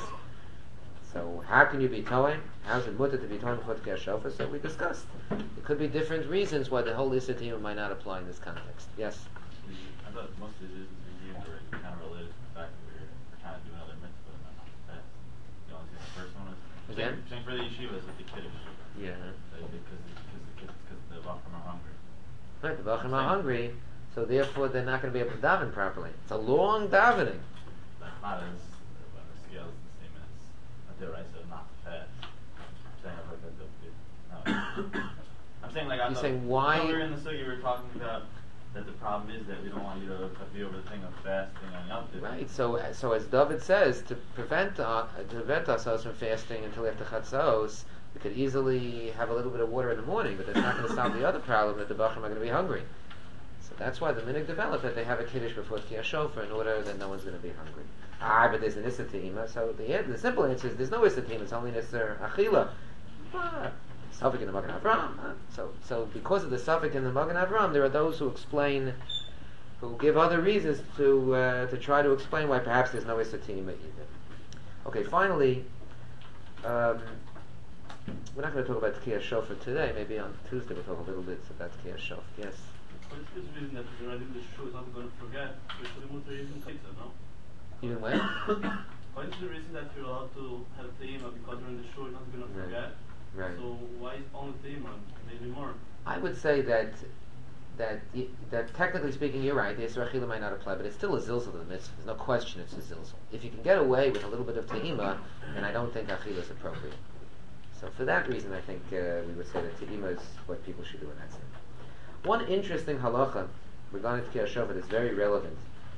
Speaker 1: So how can you be toeing? How is it mutter to be toeing before Kiyah Shofar? So we discussed. There could be different reasons why the whole issur tima might not apply in this context. Yes.
Speaker 7: I thought most of it is the are kind of related to the fact that we're, we're trying to do another mitzvah and not fast. You know, the first one is
Speaker 1: Again?
Speaker 7: Same, same for the yeshivas with the kiddush.
Speaker 1: Yeah.
Speaker 7: Like, because because the kids because the bachrim are hungry.
Speaker 1: Right, the bachrim are hungry, so therefore they're not going to be able to daven properly. It's a long davening.
Speaker 7: That's not as uh, on the scale is the same as until I said not to fast. I'm saying like a no. I'm saying like I
Speaker 1: You're
Speaker 7: thought
Speaker 1: saying why-
Speaker 7: earlier in the sugi we were talking about that the problem is that we don't want you to be over the thing of fasting on Yom Tov.
Speaker 1: Right, so so as David says, to prevent uh, to prevent ourselves from fasting until after Chatzos, we could easily have a little bit of water in the morning, but that's not going to solve the other problem that the bachrim are going to be hungry. So that's why the minhag developed that they have a kiddush before Kiyah Shofar in order that no one's going to be hungry. Ah, but there's an issur tima, so the, the simple answer is there's no issur tima, it's only an issur achila. Ah, Safek in the Magen Avram. Huh? So, so because of the Safek in the Magen Avram, there are those who explain, who give other reasons to uh, to try to explain why perhaps there's no issur tima either. Okay, finally, um, we're not going to talk about Kiyah Shofar today. Maybe on Tuesday we'll talk a little bit about Kiyah Shofar. Yes.
Speaker 8: What is this reason that the already the shul is not going to forget? Especially mutter even pizza, no?
Speaker 1: Even when?
Speaker 8: What is the reason that you're allowed to have teima because you're in the shul, you're not going to
Speaker 1: Right.
Speaker 8: forget?
Speaker 1: Right.
Speaker 8: So why is only teima? Maybe more.
Speaker 1: I would say that that y- that technically speaking, you're right. The Yisra Achila might not apply, but it's still a zilzal of the mitzvah. There's no question it's a zilzal. If you can get away with a little bit of te'ima, then I don't think Achila is appropriate. So for that reason, I think uh, we would say that te'ima is what people should do in that sense. One interesting halacha regarding Kiyah Shofar that's very relevant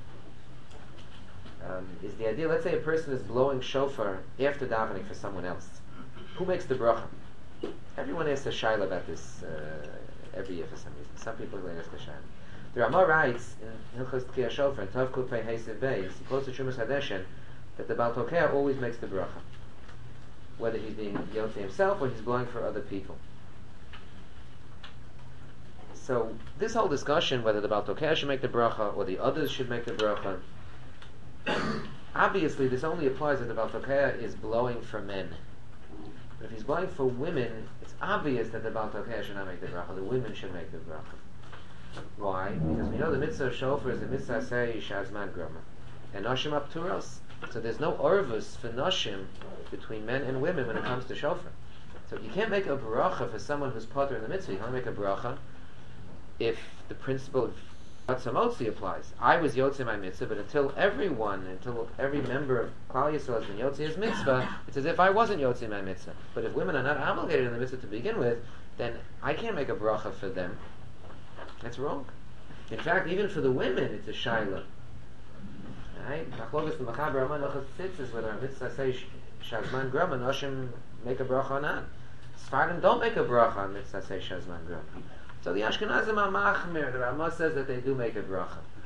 Speaker 1: um, is the idea. Let's say a person is blowing shofar after davening for someone else. Who makes the bracha? Everyone asks a shaila about this uh, every year for some reason. Some people really ask a shaila. The Ramah writes in Hilchos Kiyah Shofar in Tov Kuf Pei Hesiv Beis, he quotes the Shumas Hadeshen that the Baal Tokeh always makes the bracha, whether he's being yelled to himself or he's blowing for other people. So this whole discussion whether the Baal Tokeh should make the bracha or the others should make the bracha, obviously this only applies if the Baal Tokeh is blowing for men. But if he's blowing for women, it's obvious that the Baal Tokeh should not make the bracha. The women should make the bracha. Why? Because we know the mitzvah of shofar is the mitzvah say shazman grama, and nashim apturos. So there's no orvus for nashim between men and women when it comes to shofar. So you can't make a bracha for someone who's potter in the mitzvah. You can't make a bracha if the principle of Yatzamotzi applies. I was Yotze my mitzvah, but until everyone, until every member of Klal Yisrael has been Yotze his mitzvah, it's as if I wasn't Yotze my mitzvah. But if women are not obligated in the mitzvah to begin with, then I can't make a bracha for them. That's wrong. In fact, even for the women, it's a shaila. Right? Machlokas the Machaber Amman Nochas Tzitzis, whether a mitzvah say Shazman Grama, Noshim make a bracha or not. Sfardim don't make a bracha on mitzvah say Shazman Grama. So the Ashkenazim are machmir. The Ramah says that they do make a bracha.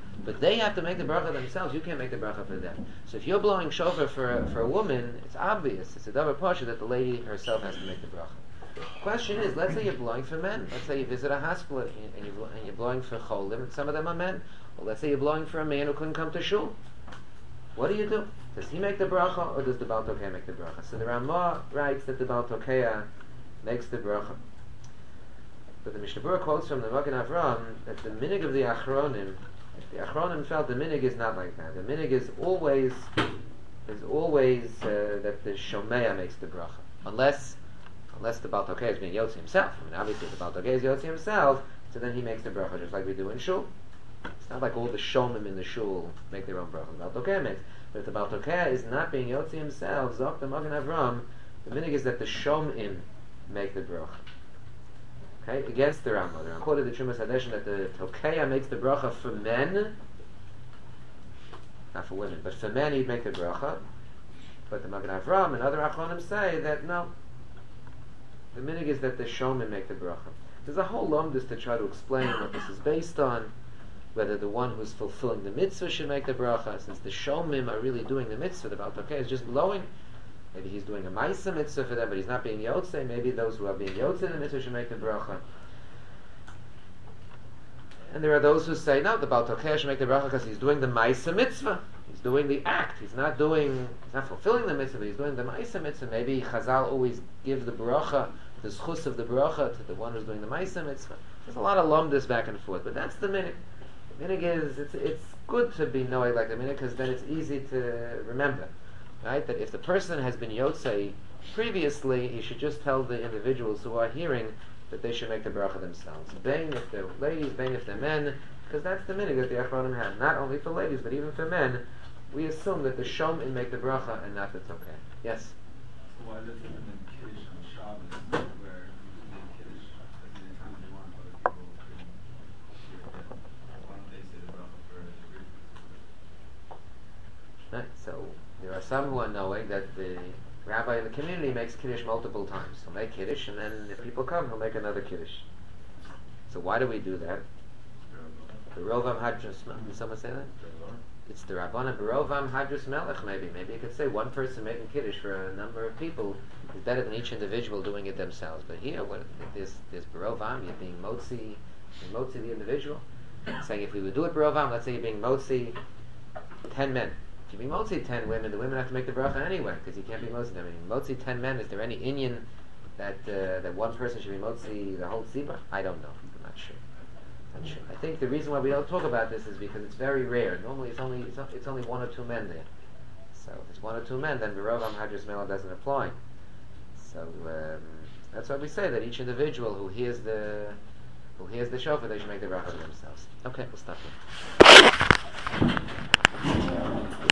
Speaker 1: But they have to make the bracha themselves. You can't make the bracha for them. So if you're blowing shofar for a, for a woman, it's obvious. It's a davar pasha that the lady herself has to make the bracha. The question is, let's say you're blowing for men. Let's say you visit a hospital and, and, you're, and you're blowing for cholim, and some of them are men. Well, let's say you're blowing for a man who couldn't come to shul. What do you do? Does he make the bracha, or does the Baal Tokea make the bracha? So the Ramah writes that the Baal Tokea makes the bracha. But the Mishnah Berurah quotes from the Magen Avraham that the minig of the Achronim, the Achronim felt the minig is not like that. The minig is always is always uh, that the Shomea makes the bracha, unless unless the Baal Tokea is being Yotzi himself. I mean, obviously if the Baal Tokea is Yotzi himself, so then he makes the bracha just like we do in shul. It's not like all the Shomim in the shul make their own bracha. The Baal Tokea makes. But if the Baal Tokea is not being Yotzi himself, Zok the Magen Avraham, the minig is that the Shomim make the bracha. Okay, against the Rambam. The Rambam quoted the Trumas Hadeshin that the Tokea makes the bracha for men, not for women, but for men he'd make the bracha. But the Magen Avraham and other Achronim say that no, the minig is that the Shomim make the bracha. There's a whole lumdus to try to explain what this is based on, whether the one who's fulfilling the mitzvah should make the bracha, since the Shomim are really doing the mitzvah. The Baal Tokea is just blowing. Maybe he's doing a Maisa mitzvah for them, but he's not being Yotzei. Maybe those who are being Yotzei in the mitzvah should make the bracha. And there are those who say, no, the Baal Tokea should make the bracha because he's doing the Maisa mitzvah. He's doing the act. He's not doing, he's not fulfilling the mitzvah, but he's doing the Maisa mitzvah. Maybe Chazal always give the bracha, the schus of the bracha, to the one who's doing the Maisa mitzvah. There's a lot of lumdus back and forth, but that's the minhag. The minhag is, it's, it's good to be knowing like the minhag, because then it's easy to remember. Right? That if the person has been Yotzei previously, he should just tell the individuals who are hearing that they should make the bracha themselves. Bain if they're ladies, bain if they're men, because that's the minhag that the Achronim had. Not only for ladies, but even for men, we assume that the Shomim make the bracha and not the Tokea. Yes?
Speaker 4: So why does it in Kiddush on Shabbos, where you can make Kiddush as many times as you want, other people can hear it? Why don't they say the bracha for the group?
Speaker 1: Right, so there are some who are knowing that the rabbi in the community makes Kiddush multiple times. He'll make Kiddush, and then if people come, he'll make another Kiddush. So why do we do that? The Rovam Hadrus Melech. Did someone say that? It's the Rabbanan Barovam Hadrus Melech, maybe. Maybe you could say one person making Kiddush for a number of people is better than each individual doing it themselves. But here, what, there's, there's Barovam, you're being Motzi, you're Motzi the individual. Saying if we would do it Barovam, let's say you're being Motzi ten men. If you be Motzi ten women, the women have to make the bracha anyway, because you can't be Motzi them. I mean, Motzi ten men, is there any inyan that uh, that one person should be Motzi the whole tzibah? I don't know. I'm not sure. Not sure. I think the reason why we don't talk about this is because it's very rare. Normally it's only it's, it's only one or two men there. So if it's one or two men, then Barovam Hadrus Melech doesn't apply. So um, that's why we say that each individual who hears the who hears the shofar, they should make the bracha themselves. Okay, we'll stop here.